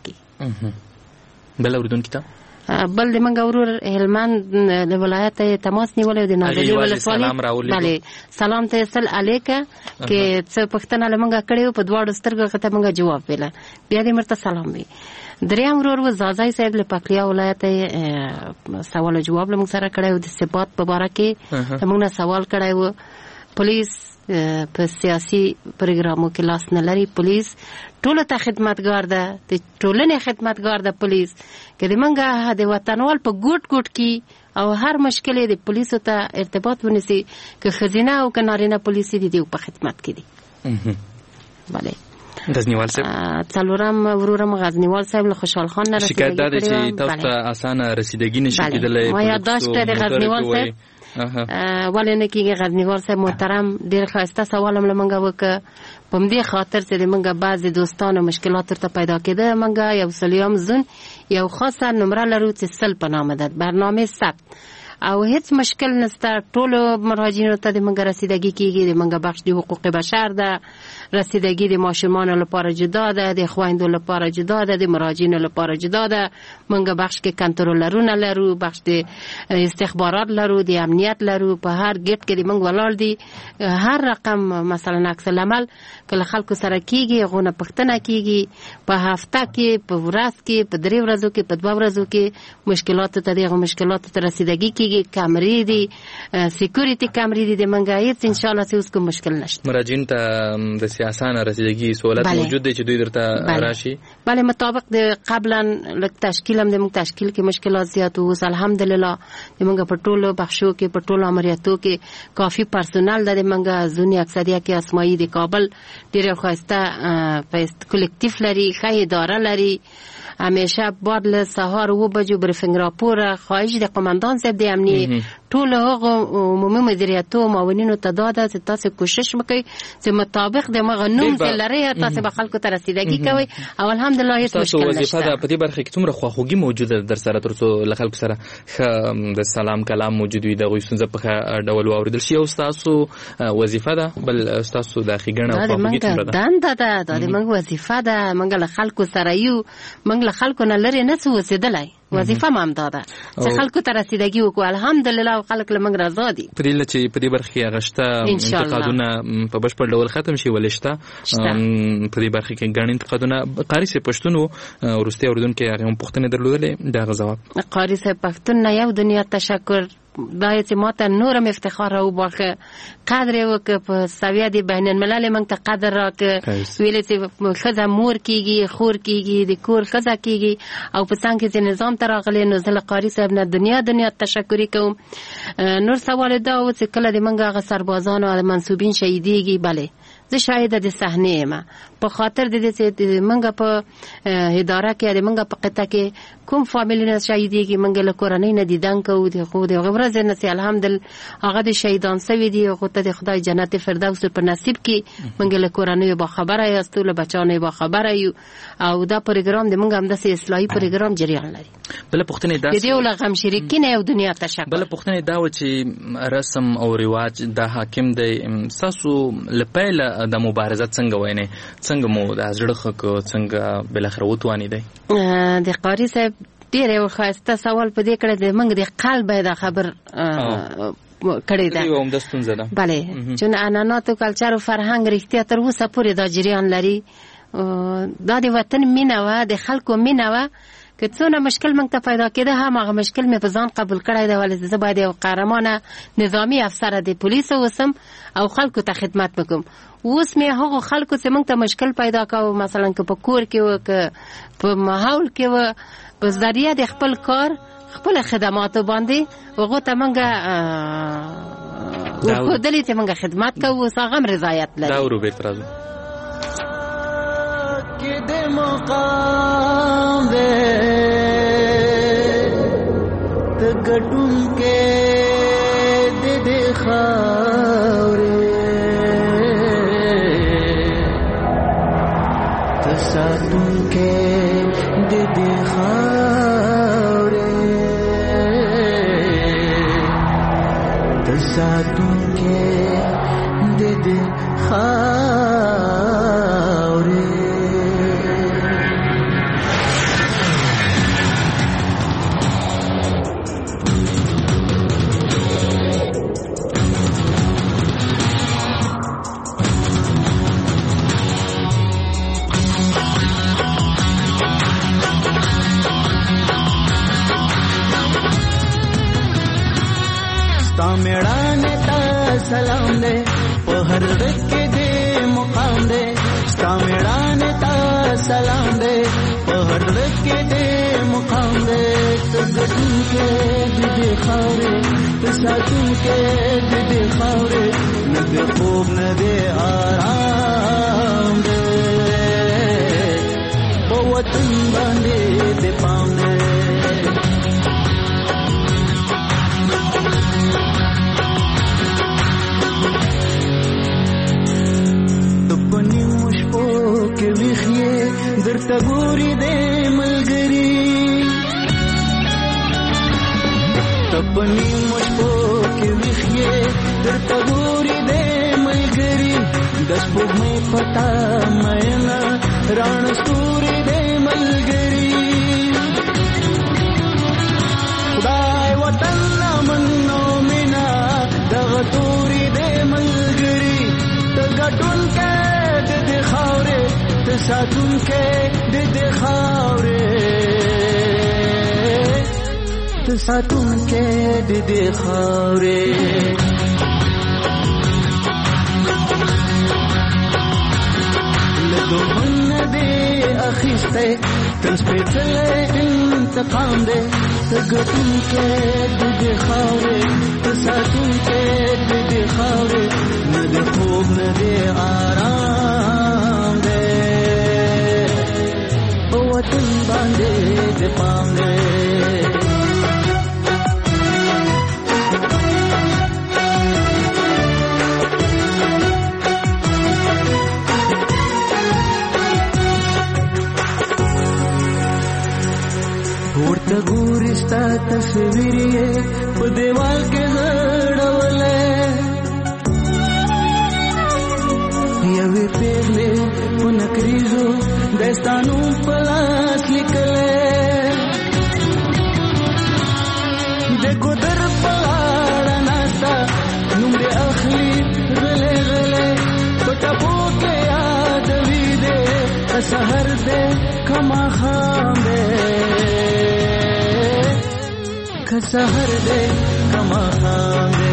وکړي بل اردن کې ته بل د منګه ورور هلمند د ولایت تماس نیولې د نازلې ولسوالۍ بله سلام ته سل الیکه کې څه پښتنه لمنګه کړیو په دواړو سترګو ته منګه جواب ویله بیا دې مرته سلام وی دریم ورور و زازای صاحب له پکلیا ولایت سوال جواب لمنګ سره کړیو د ثبات په اړه کې موږ سوال کړیو پولیس په سیاسي پروګرامو کې لاس نه لري پولیس ټول ته خدمتګار ده د ټولنې خدمتګار ده پولیس کې د منګه د وطنوال په ګوټ ګوټ کې او هر مشکل د پولیسو ته ارتباط ونیسي که خزینه او که نارینه پولیسي دي په خدمت کې دي بله غزنیوال صاحب څلورم ورورم غزنیوال صاحب له خوشحال خان نه شکایت ده چې تاسو ته اسانه رسیدګي نشي کېدلای ما یادداشت د غزنیوال صاحب ولې نه کېږي غزنیوال صاحب محترم ډېر ښایسته سوال هم له موږ وکړه په همدې خاطر چې د موږ بعضې دوستانو مشکلات ورته پیدا کېده موږ یو سلیام زون یو خاصه نمره لرو چې سل په نامه ده برنامه ثبت او هیڅ مشکل نشته ټول مراجعینو ته د موږ رسیدګي کېږي د موږ بخش د حقوق بشر ده رسیدګي د ماشومانو لپاره جدا ده د خویندو لپاره جدا ده د مراجعینو لپاره جدا ده موږ بخش کې کنټرولرونه لرو بخش د استخبارات لرو د امنیت لرو په هر ګټ کې د موږ ولاړ دي هر رقم مثلا عکس العمل کله خلکو سره کېږي غونه پښتنه کېږي په هفته کې په ورځ کې په درې ورځو کې په دوه ورځو کې مشکلات ته دغه مشکلات ته رسیدګي کېږي کامرې دي سکیورټي کامرې دي د منګه هیڅ ان شاء الله څه کوم مشکل نشته مراجعین ته د سیاسانه رسیدګي سہولت موجود دي چې دوی درته راشي بله مطابق د قبلا لک تشکیل هم د موږ تشکیل کې مشکلات زیات وو الحمدلله د موږ په ټولو بخشو کې په ټولو عملیاتو کې کافي پرسونل د موږ ځونی اکثریت کې اسماعي د کابل ډېر ښایسته په کلیکټیو لري ښه اداره لري همیشه بعد له سهار و بجو بریفینګ راپور خواهش د قومندان صاحب د امنیت ټول هغه عمومي مدیریتو معاونینو ته داده چې تاسو کوشش وکړئ چې مطابق د مغنوم لري تاسو به خلکو ته رسیدګي کوي او الحمدلله هیڅ مشکل نشته. وظیفه ده په دې برخه کې څومره خواخوږي موجوده در سره ترڅو له خلکو سره د سلام کلام موجود وي د غوښتنه په ښه ډول واوریدل شي او تاسو وظیفه ده بل تاسو د خېګنه او خواخوږي څومره ده دنده ده د موږ وظیفه ده موږ له خلکو سره یو موږ له خلکو نه لري نه څه وسیدلای وظیفه مام داده چې خلکو ته رسیدګي وکړو الحمدلله او خلک له موږ راضي دي پرې لچې په دې برخه کې غشته انتقادونه په بشپړ ډول ختم شي ولشته په دې برخه کې ګڼ انتقادونه قاری سي پښتون ورسته اردن کې هغه پښتنه درلودلې دا غوښتنه قاری سي پښتون نه یو دنیا تشکر دا چې ماته نورم افتخار او باخه قدر وک په سویه دی بین الملل موږ ته قدر راک ویلې چې خزه مور کیږي خور کیږي د کور خزه کیږي او په څنګه چې نظام تراغلی نو زل قاری صاحب نه دنیا دنیا تشکر کوم نور سوال دا و چې کله د منګه غ سربازان او منسوبین شهیدیږي bale زه شاهد د صحنه ما په خاطر د دې چې منګه په اداره کې د منګه په قطعه کې کوم فامیلونه شهیدیږي منګه له کورنۍ نه دیدن کو د خو د غبره زنه سي الحمدلله هغه د شهیدان سوي دي او ته د خدای جنت فردوس په نصیب کې منګه له کورنۍ با خبره یاستو له بچانو با خبره یو او دا پروګرام د منګه هم د اصلاحي پروګرام جریان لري بل پښتنې دا د دې ولغم شریکین یو دنیا تشکر بل پښتنې دا و چې رسم او رواج د حاکم د ساسو لپاره د مبارزه څنګه ویني څنګه مو د ازړه خو څنګه بل اخر وتوانی دی د قاری صاحب ډیر یو خاصه سوال په دې کړه د منګ د قلب د خبر کړی دا یو هم د ستونزه ده bale چې اناناتو کلچر او فرهنګ رښتیا تر اوسه پورې دا جریان لري دا د وطن مینه و د خلکو مینه و که څونه مشکل موږ ته پیدا کېده هم هغه مشکل مې په ځان قبول کړی دی، ولې زه باید یو قهرمانه نظامي افسره د پولیسو اوسم او خلکو ته خدمت وکړم. اوس مې هغو خلکو چې موږ ته مشکل پیدا کوو، مثلا که په کور کې و که په ماحول کې و، په ذریعه د خپل کار خپل خدماتو باندې هغو ته موږ وښودلي چې موږ خدمت کوو، اوس هغه هم رضایت لري. دا ورو بیرته راځو کې د مقام دې ته ګټون کې د دې خاورې ته ساتون کې د دې خاورې ته ساتون کې د دې خاورې. मेड़ाने ता सलाम दे ओ हर के दे मुकाम दे, ता मेड़ाने ता सलाम दे ओ हर के दे मुकाम दे, तो गटू के दे खावरे तो साथू के दे खावरे न दे खूब न दे आराम दे ओ वतन बांधे दे पाऊंगे के विखिए दरता गोरी दे मलगरी तपनी मुझको के विखिए दरता गोरी दे मलगरी दस पुग में पता मैना राण सूरी दे मलगरी खुदाई वतन मन्नो मिना दगतूरी दे मलगरी तगटुन के दे खावरे ते साथुन के दे दे खावरे ते साथुन के दे दे खावरे लदो मन दे अखिस्ते तंस्पेतले इंतकाम दे तगटुन के दे दे खावरे ते साथुन के दे दे खावरे न दे खूब न दे आराम दे ओ वतन बांधे दे पाऊंगे होता गुरिस्ता तस्वीरिये वो देवाल के गड़वले यवे पेले पुनक्रिजो दस्तानु पलास लिखले देखो दर पलाड़ा नाता नुम्बे अखली गले गले तो टपो के याद भी दे असहर दे खमा खामे खसहर दे खमा खामे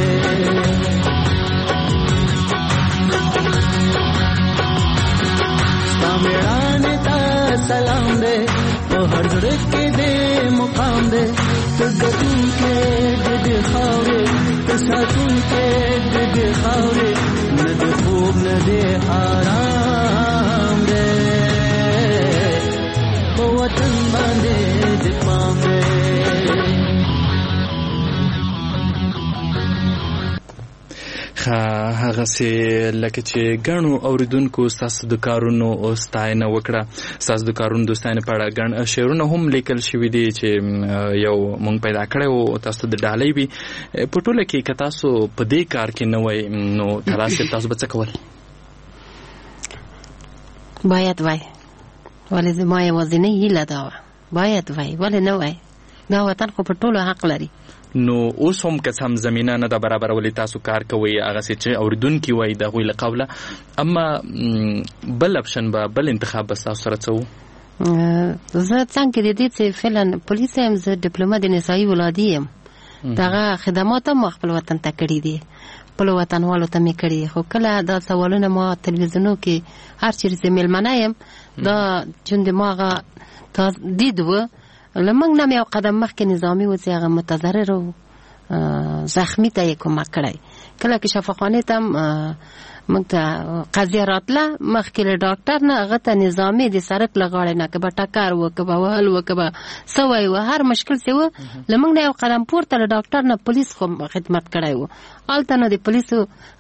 मेड़ाने ता सलाम दे ओ हर के दे मुकाम दे तो गतू के दे दे खावरे तो साथू के दे दे खावरे न दे खूब न दे आराम दे ओ वतन बांधे दे पाऊंगे. هغه سي لکه چې ګڼو اوریدونکو تاسو د کارونو او ستاینه وکړه، تاسو د کارونو د ستاینه په اړه ګڼ شعرونه هم لیکل شوي دي چې یو مونږ پیدا کړی او تاسو د ډالۍ وي په ټوله کې که تاسو په دې کار کې نه وای نو تاسو تاسو به څه کول؟ باید وای ولې زما یوازینۍ هیله دا وه باید وای ولې نه وای دا وطن خو په ټولو حق لري. نو اوس هم که سم زمینه نه ده برابرولې تاسو کار کوئ هغه چې اوریدونکي وایي د هغوی له قوله، اما بل اپشن به بل انتخاب به ستاسو سره څه و؟ زه څنګه د دې چې فعلا پولیس هم زه ډیپلوما د نسایي ولادي یم دغه خدمات هم خپل وطن ته کړي دي خپل وطنوالو ته مې کړي خو کله دا سوالونه ما تلویزیونو کې هر چیرې چې میلمانه یم دا چون د ما هغه دید و له موږ نه مې یو قدم مخکې نظامي و چې هغه متضرر و زخمی ته یې کومک کړی کله کې شفاخانې ته هم موږ ته قضیه راتله مخکې له ډاکټر نه هغه ته نظامي د سړک له غاړې نه که به ټکر و که به وهل و که به سوی و هر مشکل چې و له موږ نه یو قدم پورته له ډاکټر نه پولیس خو خدمت کړی و هلته نو د پولیسو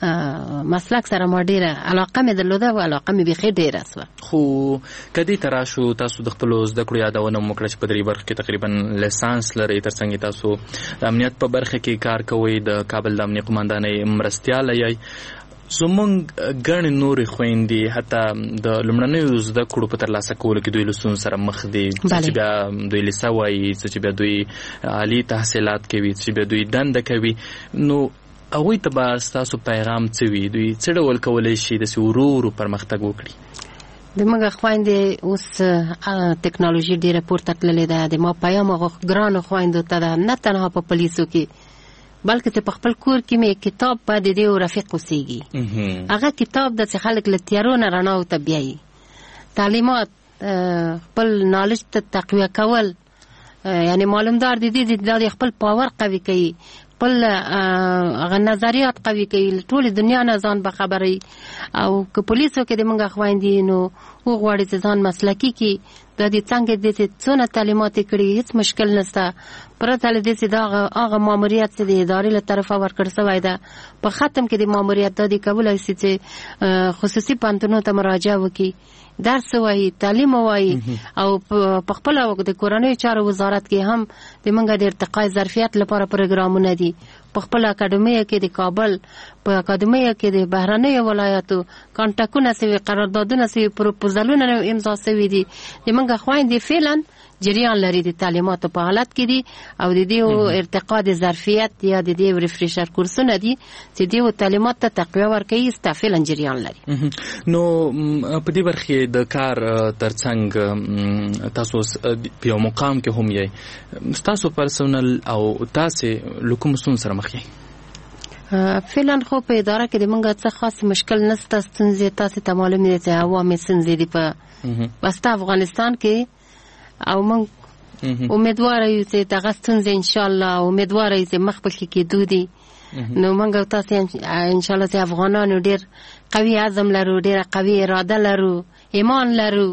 مسلک سره ما ډېره علاقه مې درلوده او علاقه مې بیخي ډېره سوه خو که دې ته راشو تاسو د خپلو زده کړو یادونه مو وکړه چې په درې برخو کې تقریبا لیسانس لرئ تر څنګ تاسو د امنیت په برخه کې کار کوئ د کابل د امنیه قمندانۍ مرستیاله یئ زمونږ ګڼې نورې خویندې حتی د لومړنیو زده کړو په ترلاسه کولو کې دوی له ستونزو سره مخ دي څه چې بیا دوی لیسه وایي څه چې بیا دوی عالي تحصیلات کوي څه چې بیا دوی دنده کوي نو هغوی ته به ستاسو پیغام څه وي دوی څه ډول کولی شي داسې ورو ورو پرمختګ وکړي د موږ خویندې اوس ټکنالوژي ډېره پورته تللې ده د ما پیام هغو ګرانو خویندو ته ده نه تنها په پولیسو کې بلکې چې په خپل کور کې مې کتاب په د دې رفیق اوسېږي هغه کتاب د چې خلک له تیارو نه رڼاو ته بیایي تعلیمات خپل نالج ته تقویه کول یعنی معلومدار د دې د خپل پاور قوي کوي خپل هغه نظریات قوي کوي ټولې دنیا نه ځان بخبري او که پولیسو کې د موږ خویندې نو وغواړي چې ځان مسلکي کړي د دې څنګه د دې څونه تعلیمات کړي هیڅ مشکل نشته پرته له دې چې دا هغه ماموریت چې د ادارې له طرفه ورکړل شوی ده په ختم کې د ماموریت د کولای شي چې خصوصي پوهنتونونو ته مراجعه وکړي درس وایي تعلیم وایي او په خپل د کورنیو چارو وزارت کې هم د موږ د ارتقای ظرفیت لپاره پروګرامونه دي په خپل اکاډمۍ کې د کابل په اکاډمۍ کې د بهرنیو ولایتو کانټاکټونه سوي قراردادونه سوي پروپوزالونه امضا سوي دي د موږ خویندې فعلا جریان لري د تعلیماتو په حالت کې دي او د دې ارتقا د ظرفیت یا د دې ریفریشر کورسونه دي چې دې تعلیمات ته تقویه ورکوي استفعلا جریان لري نو په دې برخه د کار ترڅنګ تاسو په یو مقام کې هم یې تاسو پرسونل او تاسو لکم سون سره مخ یې فعلا خو په اداره کې د موږ څه خاص مشکل نشته ستونزې تاسو ته معلومه دي چې عوامي ستونزې دي په وسط افغانستان کې او موږ امیدوار یو چې دغه ستونزې ان شاء الله امیدوار یو چې مخ په کې کېدو دي نو موږ تاسو ان شاء الله چې افغانانو ډېر قوي عزم لرو ډېر قوي اراده لرو ایمان لرو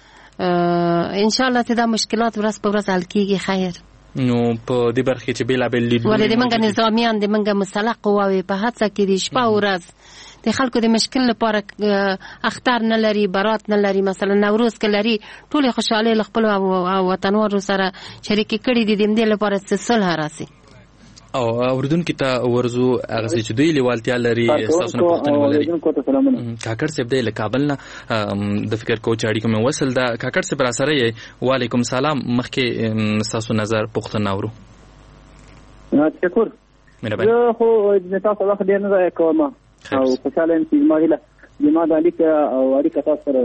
ان شاء الله چې دا مشکلات ورځ په ورځ حل کیږي خیر نو په دې برخه چې بیلابل لیدلو ولې د موږ نظامیان د موږ مسلح قواوې په هڅه کې دي شپه ورځ د خلکو د مشکل لپاره اختر نه لري برات نه لري مثلا نوروز کې لري ټول خوشاله ل خپل وطنوالو سره شریک کړي دي د دې لپاره چې صلح راسي او اوردونکو ته ورزو هغه چې دوی لیوالتیا لري تاسو نه پوښتنه ولري کاکړ صاحب د کابل نه د فکر کوچ اړیکو مې وصل دا کاکړ صاحب را سره یې وعلیکم سلام مخکې تاسو نظر پوښتنه اورو شکر زه خو د تاسو وخت ډیر نه کوم او خوشاله یم چې ما هیله زما د اړیکه او اړیکه تاسو سره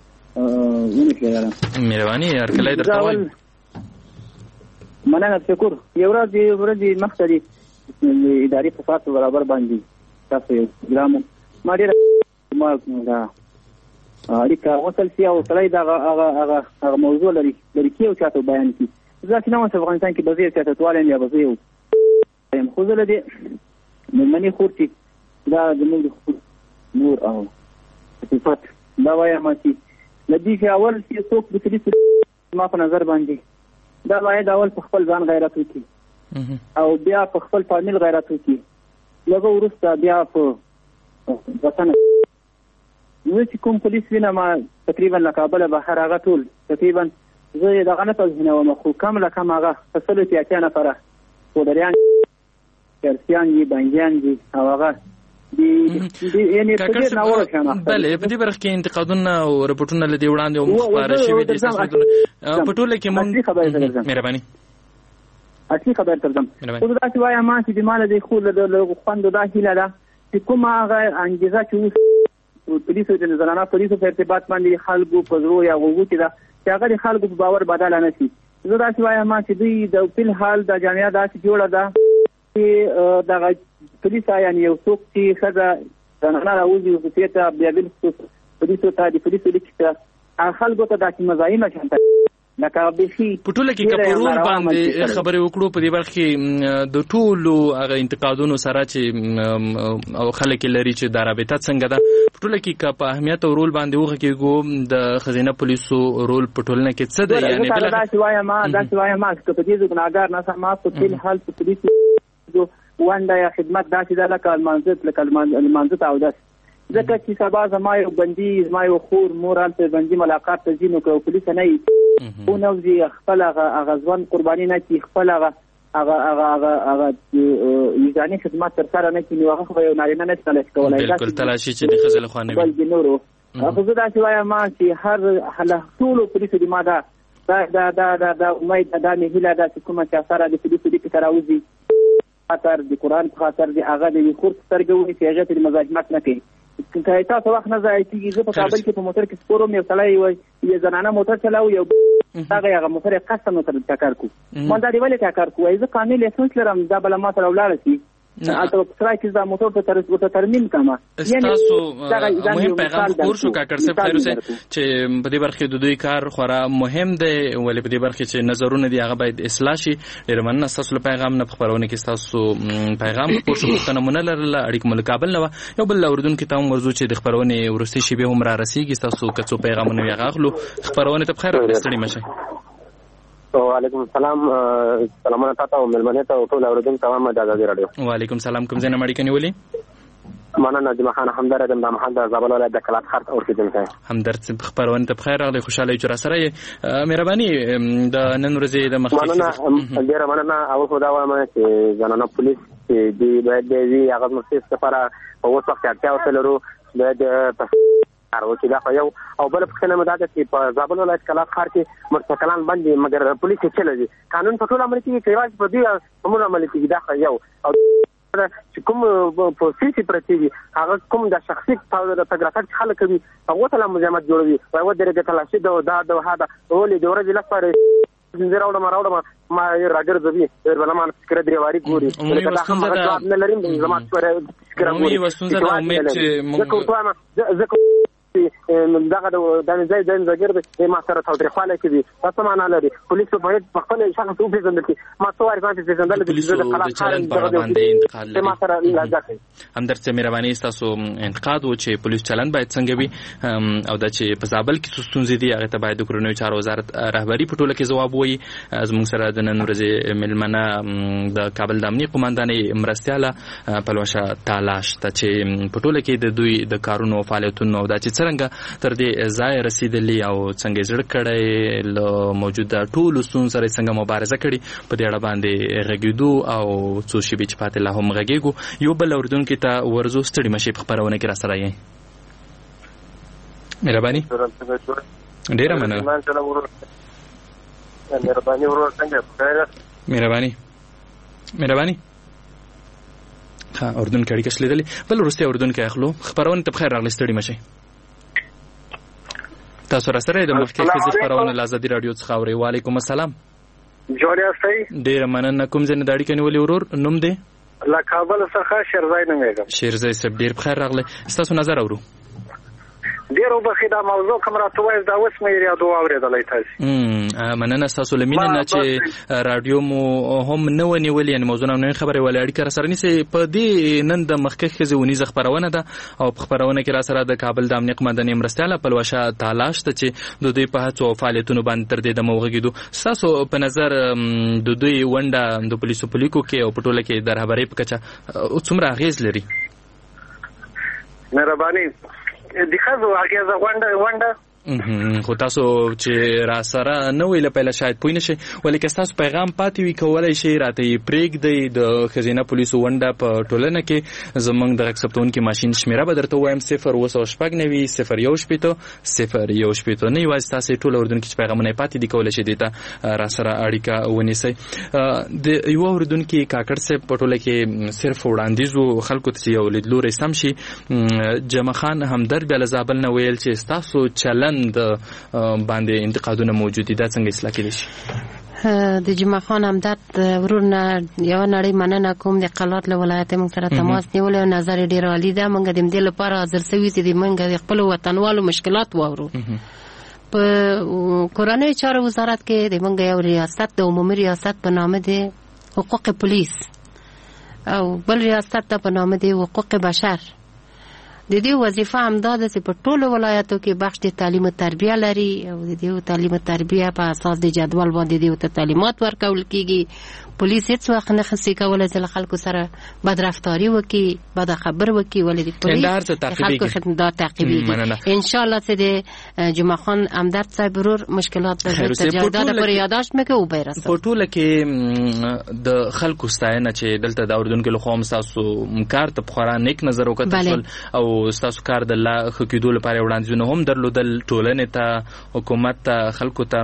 ونه کړم مهرباني هر کله درته وایم مننه شکر یو ورځ دی ورځ مخته دی اداري فساد برابر باندې تاسو ګرامو ما ډېر ما دا اړیکه وصل سی او سړی دا هغه هغه هغه موضوع لري لري کې او چاته بیان کی ځکه نو چې افغانستان کې بزیر چاته توالم یا بزیر یم خو زه لدی منی خورتي دا زموږ نور او صفات دا وایم چې لدی چې اول چې څوک د پولیسو ما په نظر باندې دا باید اول په خپل ځان غیرت وکړي او بیا په خپل فامیل غیرت وکړي لږه وروسته بیا په وطن نو چې کوم پولیس وینه ما تقریبا له کابله بهر هغه ټول تقریبا زه یې دغه نه پېژنم خو کم له کم هغه په سلو کې اتیا نفره پودریان چرسیان دي بنجیان دي او هغه بله په دې برخه کې انتقادونه او رپورټونه لدی وړاندې او مخبره شوي دي په ټوله کې مونږ مهرباني اصلي خبر ترجم خو دا چې وایم ما چې د مال د خو له خوند دا هیله ده چې کومه هغه انګیزه چې پولیسو د زنانه پولیسو په ارتباط باندې خلکو په زرو یا غوږو کې دا چې هغه د خلکو په باور بدله نه شي. زه داسې وایم چې دوی د فل حال د جامعه داسې جوړه ده چې دغه پولیس یعنې یو څوک چې ښځه زنانه راوځي روسیې ته بیا بل پولیسو ته د پولیسو لیک ته خلکو ته داسې مزایمه شانته لکه بخي په ټوله کې که په رول باندې خبرې وکړو په دې برخه کې د ټولو هغه انتقادونو سره چې او خلک لري چې د رابطه څنګه ده په ټوله کې که په اهمیت او رول باندې وغه کېږو د خزینه پولیسو رول په ټولنه کې څه دی یعنی بل داسې وایم داسې وایم چې په دې ګناګار نه سم په ټول حال په پولیسو ونده یا خدمت داسې ده لکه المنځت لکه المنځت او داس ځکه چې سبا زما یو بندي زما یو خور مور هلته بندي ملاقات ته ځي نو که پولیس نه وي ونوځي خپل هغه ځوان قرباني نه کړي خپل هغه هغه هغه هغه ویزاني خدمات ترسره نه کړي نو هغه خو یو نارینه نه تلاشي کولی بالکل تلاشي چې د ښځې لخوا نه وي بل د نورو خو زه داسې وایم چې هر له ټولو پولیسو د ما دا دا دا دا دا امید دا مې هیله ده چې کومه چې سره د پولیسو لیک ته راوځي خاطر د قرآن په خاطر د هغه د خور سترګې ونیسي چې هغې ته د مزاحمت نه کوي. که تاسو وخت نه ضایع کېږي زه په کابل کې په موټر کې سپور وم یو سړی وایي یو زنانه موټر چلاو یو هغه هغه موټر یې قصد ورته ټکر کړو ما دا دې ولې ټکر کړو وایي زه قانوني لایسنس لرم دا بله ما سره ولاړه شي البته په سرای کې دا موټر ته ته ترمیم کما تاسو مهم پیغام خور شو کاکړ صاحب خیر اوسه چې په دې برخه د دوی کار خورا مهم دی ولې په دې برخه چې نظرونه دی هغه باید اصلاح شي ډیر مننه تاسو له پیغام نه خبرونه کې تاسو پیغام خور شو په نمونه لرله اړیک ملکابل نو یو بل اردن کې تاسو ورزو چې د خبرونه ورستي شی به هم را رسیږي تاسو کڅو پیغامونه یې غاغلو خبرونه ته خیر ستړي مشه. وعلیکم السلام سلامونه تاسو ملمنه ته ټول اوردون تمام د ازادي رادیو. وعلیکم السلام کوم ځای نه مړی کني ولي مننه جمع خان همدرد د محمد زابل ولایت د کلات خرط اوسیدونکی همدرد خبرونه ته بخیر راغلی خوشاله چې را سره مهرباني د نن ورځې د مخکې مننه ډیره مننه او خدا وایم چې زنانه پولیس دی باید دی هغه مرسته لپاره په وخت کې اړتیا ولرو د کارو چې دا یو او بل پښتنه مداده چې په زابل ولایت کلات خار کې مرتکلان باندې مګر پولیس چلوي قانون په ټول عمل کې کیواز په دې عمل عمل کې دا یو او چې کوم په سیسي پرتیږي هغه کوم د شخصي فوټوګرافر خلک کوي هغه ته مزاحمت جوړوي او درګه تلاشي دا دا دا هدا ولې د ورځې لپاره زنده راوړم راوړم ما راګر زوی وربلمان فکر درې واری ګوري دا هم جواب نه لرم زما سره فکر مې وسونه د امید چې موږ زه دغه د ځای ځای زګر ما سره تاوتریخواله کوي تاسو معنا لري پولیس په هیڅ خپل شخص او پیژندل کی ما څو واری ځان پیژندل د خلاص کارن باندې انتقال لري ما سره لږه همدرد څه مهرباني تاسو انتقاد و چې پولیس چلند باید څنګه وي او د چې په زابل کې ستونزې دي هغه ته باید د کورنیو چارو وزارت رهبری په ټوله کې ځواب وایي زموږ سره د نن ورځې ملمنه د کابل د امنیت قومندانۍ مرستياله پلوشه تالاش ته چې په ټوله کې د دوی د کارونو فعالیتونو او د چې څنګه تر دې ځای رسیدلی او څنګه زړه کړي له موجوده ټولو ستونزو سره څنګه مبارزه کړي په دې اړه باندې غږیدو او څو شی به پاتې لا هم غږیږو یو بل اوردونکو ته ورزو ستړي مشي په خبرونه کې را سره یې مهرباني ډیره مننه مهرباني ورور څنګه مهرباني مهرباني ها اردن کې اړیکه شلیدلې بل ورسته اردن کې اخلو خبرونه ته بخیر راغلی ستړي مشي تاسو را سره د مخکې کې خبرونه لازدي رادیو څخه اوري. وعلیکم السلام جوړیا سي ډیر مننه کوم ځای نه داړي کني ولې ورور نوم دی لا کابل څخه شیرزای نومېږم شیرزای سب ډیر بخیر راغلی تاسو نظر اورو ډیر وبخې دا موضوع کوم راته وایي دا اوس مې یادو اورېدلای تاسو ام مننه تاسو لمینه نه چې رادیو مو هم نو نیولې ان موضوع نه خبرې ولې اړیکه سره نيسي په دې نن د مخکې خزونی خبرونه ده او په خبرونه کې را سره د کابل د امنیت قومندانۍ مرستياله پلوشه تالاش ته چې د دوی په هڅو فعالیتونو باندې تر دې د موغږیدو تاسو په نظر د دوی ونده د پولیسو پولیکو کې او په ټوله کې د رهبرۍ په کچه څومره اغیز لري مهرباني د خزو اغیزه ونده ونده خو تاسو چې را سره نه ویل په شاید پوینه شي ولیکه تاسو پیغام پاتې وی کولای شي راته پریک دی د خزینه پولیسو ونده په ټولنه کې زمونږ د اکسپټون کې ماشين شمیره به درته وایم صفر وسو شپږ نوي صفر یو شپېته صفر یو شپېته نه وای تاسو ټول اردن کې پیغامونه پاتې دی کولای شي دیته را سره اړیکه ونیسي د یو اردن کې کاکړ سه په ټوله کې صرف وړاندیزو خلکو ته یو لیدلو رسم شي جمع خان همدرد بل زابل نه ویل چې تاسو چلن د باندې انتقادونه موجود دي، دا څنګه اصلاح کېدای شي؟ د جمعه خان همدرد ورونه یو نړۍ مننه کوم د قلات له ولایت موږ سره تماس نیول او نظر ډیر عالی ده. موږ د دې لپاره حاضر سوي چې موږ د خپل وطنوالو مشکلات واورو. په کورنۍ چارو وزارت کې د موږ یو ریاست د عمومي ریاست په نامه د حقوق پولیس او بل ریاست په نامه د حقوق بشر. د دې وظیفه همدا ده چې په ټولو ولایتو کې بخش د تعلیم او تربیه لري او د دې تعلیم او تربیه په اساس د جدول باندې د ته تعلیمات ورکول کیږي. پولیس هیڅ وخت نه خسي کولای چې خلکو سره بد رفتاری وکي، بد خبر وکي، ولې د پولیس خلکو خدمات تعقیبي. ان شاء الله چې د جمعه خان همدرد صاحب ورور مشکلات به تجاوزات پر یاداشت مکه او بیرسه. په ټوله کې د خلکو ستاینه چې دلته د اوردونکو له خوا تاسو مکار ته خورا نیک نظر وکړل او تاسو کار د لا خکېدو لپاره وړاندیزونه هم درلودل، ټولنې ته، حکومت ته، خلکو ته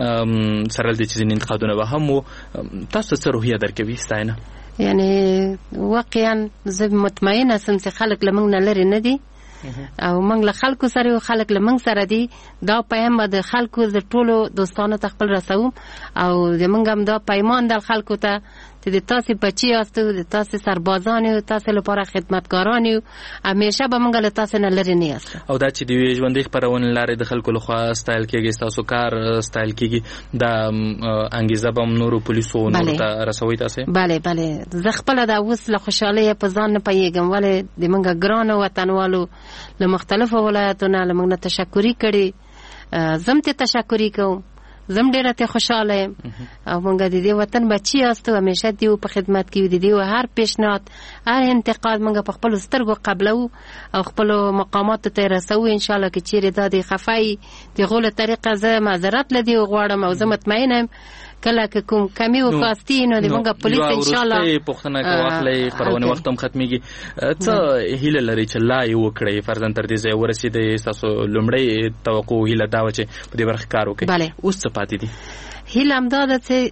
سره د چیزې انتقادونه به هم تاسو څه روحیه درکوي ستاینه؟ یعنی واقعا زه مطمئنه سم چې خلک له موږ نه لرې نه دي او موږ له خلکو سره او خلک له موږ سره دي. دا پیغام د خلکو د ټولو دوستانو ته خپل رسوم او د موږ هم دا پیمان د خلکو ته چې د تاسو بچی یاستو، د تاسو سربازان او تاسو لپاره خدمتګاران یو، همیشه به موږ له تاسو نه لرې نه یاست. او دا چې د ژوندۍ خپرونې لارې د خلکو لخوا ستایل کېږي، تاسو کار ستایل کېږي، دا انګیزه به نورو پولیسو نورو ته رسوي تاسو؟ بله بله، زه خپله دا اوس له خوشحالۍ په ځان نه پوهېږم، ولې د موږ ګرانو وطنوالو له مختلفو ولایتو نه له موږ نه تشکري کړي. زم ته تشکري کوم، زم ډیره ته خوشاله یم او موږ د دې وطن بچی یاستو، همیشه دیو په خدمت کې د دیو هر پیشنهاد هر انتقاد موږ په خپل سترګو قبلو او خپل مقامات ته رسو. ان شاء الله کې چیرې دا د خفای د غول طریقه زه معذرت لدی غواړم او زه مطمئنم کله که کوم کمی او کاستی نو د موږ پولیس ان شاء الله پښتنه کوخلې خبرونه وخت هم ختميږي. څه هیله لري چې لا یو کړی فرزند تر دې ځای ورسېد؟ تاسو لومړی توقع هیله دا و چې په دې برخه کار وکړي، اوس څه پاتې دي؟ هیله همدا ده چې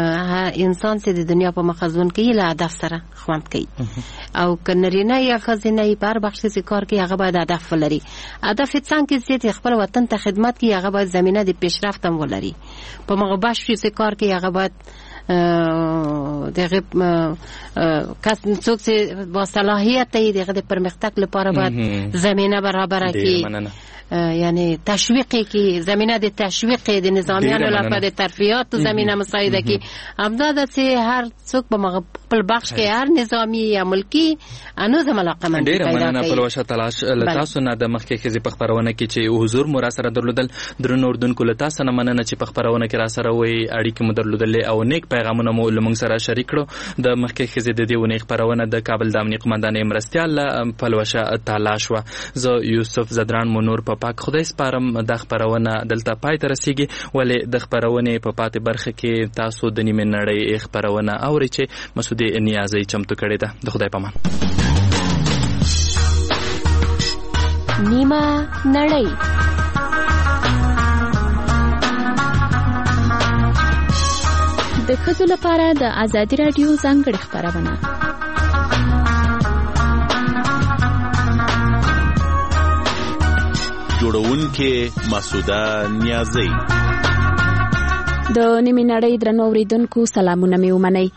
انسان چې د دنیا په مخزون کې هیله هدف سره خوند کوي او که نرینه یا ښځینه یې په هر بخش کې کار کوي هغه باید هدف ولري. هدف یې څنګه چې خپل وطن ته خدمت کوي، هغه باید زمینه د پیشرفت هم ولري. په هغه بخش کې کار کوي هغه باید دغه کس څوک چې با صلاحیت دی دغه د پرمختګ لپاره باید زمینه برابر کړي، یعنی تشویقی کی زمینه د تشویق د نظامیانو لپاره د ترفیعات زمینه مساعده کی امداد چې هر څوک په خپل بخش کې هر نظامی یا ملکی انو زم علاقه مند پیدا کوي. ډیر مننه په لوشه تلاش لتاسو نه د مخکې خزي په خبرونه کې چې حضور مو را سره درلودل، درنو اردوونکو لتاسو نه مننه چې په خبرونه کې را سره وي اړیکې مو درلودل او نیک پیغامونه مو لمن سره شریک کړو. د مخکې خزي د دې ونې خبرونه د کابل د امنیت قومندان امرستیال په لوشه تلاش و. زه یوسف زدران مونور په پاک خدای سپارم د خبرونه دلته پای ته رسیږي، ولې د خبرونه په پاتې برخه کې تاسو د نیمه نړۍ خبرونه اورئ چې مسعود نیازی چمتو کړی ده. د خدای پامان. نیمه نړۍ د ښځو لپاره د ازادي راډیو ځانګړې خبرونه. جوړونکې مسعوده نیازی. د نیمه نړۍ درنو اوریدونکو سلامونه مې ومنئ.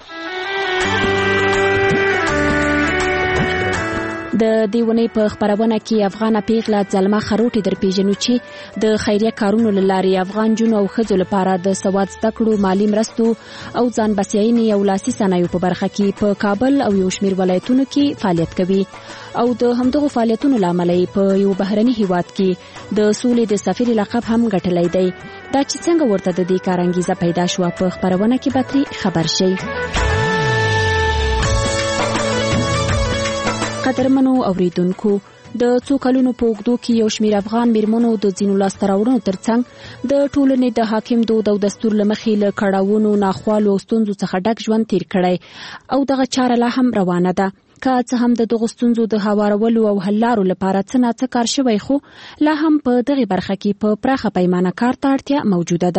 د دیونې په خبرونه کې افغان پیغله ځلمه خروټي در پیژنو چې د خیریه کارونو لاري افغان جنو او خځو لپاره د سواد زده کړو، مالی مرستو او ځان بسیاینې او لاسي صنایعو په برخه کې په کابل او یو شمېر ولایتونو کې فعالیت کوي او د همدغه فعالیتونو لامل په یو بهرني هیواد کې د سولې د سفیر لقب هم ګټلای دی. دا چې څنګه ورته د دې کار انګیزه پیدا شو په خبرونه کې به ترې خبر شي. قدرمنو اوریدونکو، د څو کلونو په اوږدو کې یو شمېر افغان میرمنو د ځینو لاسته راوړنو ترڅنګ د ټولنې د حاکم دود او دستور له مخې له کړاوونو، ناخوالو او ستونزو څخه ډک ژوند تیر کړی او دغه چاره لا هم روانه ده. که څه هم د دغو ستونزو د هوارولو او حل لارو لپاره څه نه څه کار شوی، خو لا هم په دغه برخه کې په پراخه پیمانه کار ته اړتیا موجوده ده.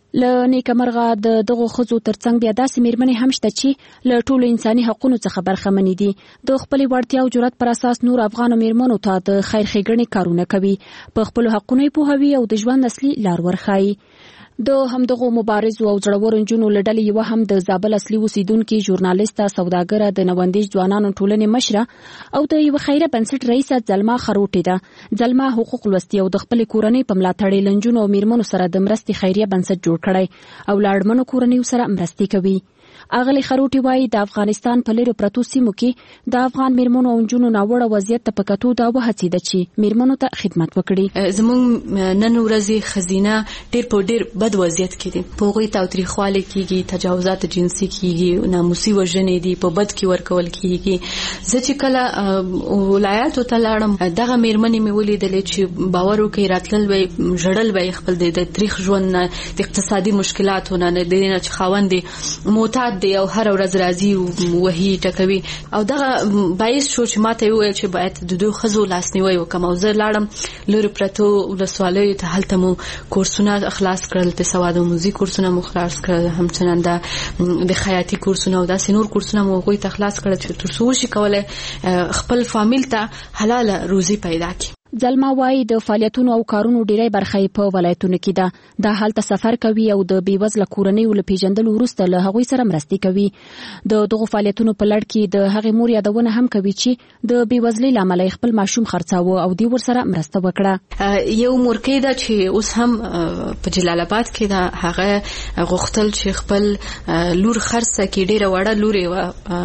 له نیکمرغه د دغو ښځو ترڅنګ بیا داسې میرمنې هم شته چې له ټولو انساني حقونو څخه برخمنې دي. د خپلې وړتیا او جرأت پر اساس نور افغان میرمنو ته د خیر ښېګڼې کارونه کوي، په خپلو حقونو یې پوهوي او د ژوند اصلي لار ورښایي. د همدغو مبارزو او زړورو نجونو له ډلې یوه هم د زابل اصلي اوسیدونکې ژورنالیسته، سوداګره، د نوندیز ځوانانو ټولنې مشره او د یوه خیریه بنسټ رئیسه زلما خروټې ده. زلما حقوق لوستي او د خپلې کورنۍ په ملاتړ یې له نجونو او میرمنو سره د مرستې خیریه بنسټ جوړ کړی او له اړمنو کورنیو سره مرستې کوي. اغلې خروټي وایي د افغانستان په لرو پرتو سیمو کې د افغان میرمنو او نجونو ناوړه وضعیت ته په کتو دا وهڅېده چې میرمنو ته خدمت وکړي. زموږ نن ورځې ښځینه ډېر په ډېر بد وضعیت کې دي، په هغوی تاوتریخوالی کېږي، تجاوزات جنسي کېږي، ناموسي وژنې دي، په بد کې ورکول کېږي. زه چې کله ولایاتو ته لاړم دغه میرمنې مې ولیدلې چې باور وکړئ راتلل به یې ژړل به یې خپل د تریخ ژوند نه، د اقتصادي مشکلاتو نه، د دې نه چې خاوند یې معتاد دی او هر ورځ راځي وهي ټکوي. او دغه باعث شو چې ماته یې وویل چې باید د دوی ښځو لاسنیوی وکړم. او زه لاړم لرې پرتو ولسوالیو ته، هلته مو کورسونه خلاص کړل، د سواد آموزي کورسونه مو خلاص کړل، همچنان د خیاطي کورسونه او داسې نور کورسونه مو هغوی ته خلاص کړل چې تر څو وشي کولی خپل فامیل ته حلاله روزي پیدا کړي. زلما وایي د فعالیتونو او کارونو ډیری برخه په ولایتونو کې ده. دا هلته سفر کوي او د بیوزله کورنیو له پیژندلو وروسته له هغوی سره مرستې کوي. د دغو فعالیتونو په لړ کې د هغې مور یادونه هم کوي چې د بیوزلۍ له امله خپل ماشوم خرڅاوه او دوی ورسره مرسته وکړه. یو مورکۍ ده چې اوس هم په جلال آباد کې ده، هغه غوښتل چې خپل لور خرڅه کړي، ډېره وړه لور یې وه،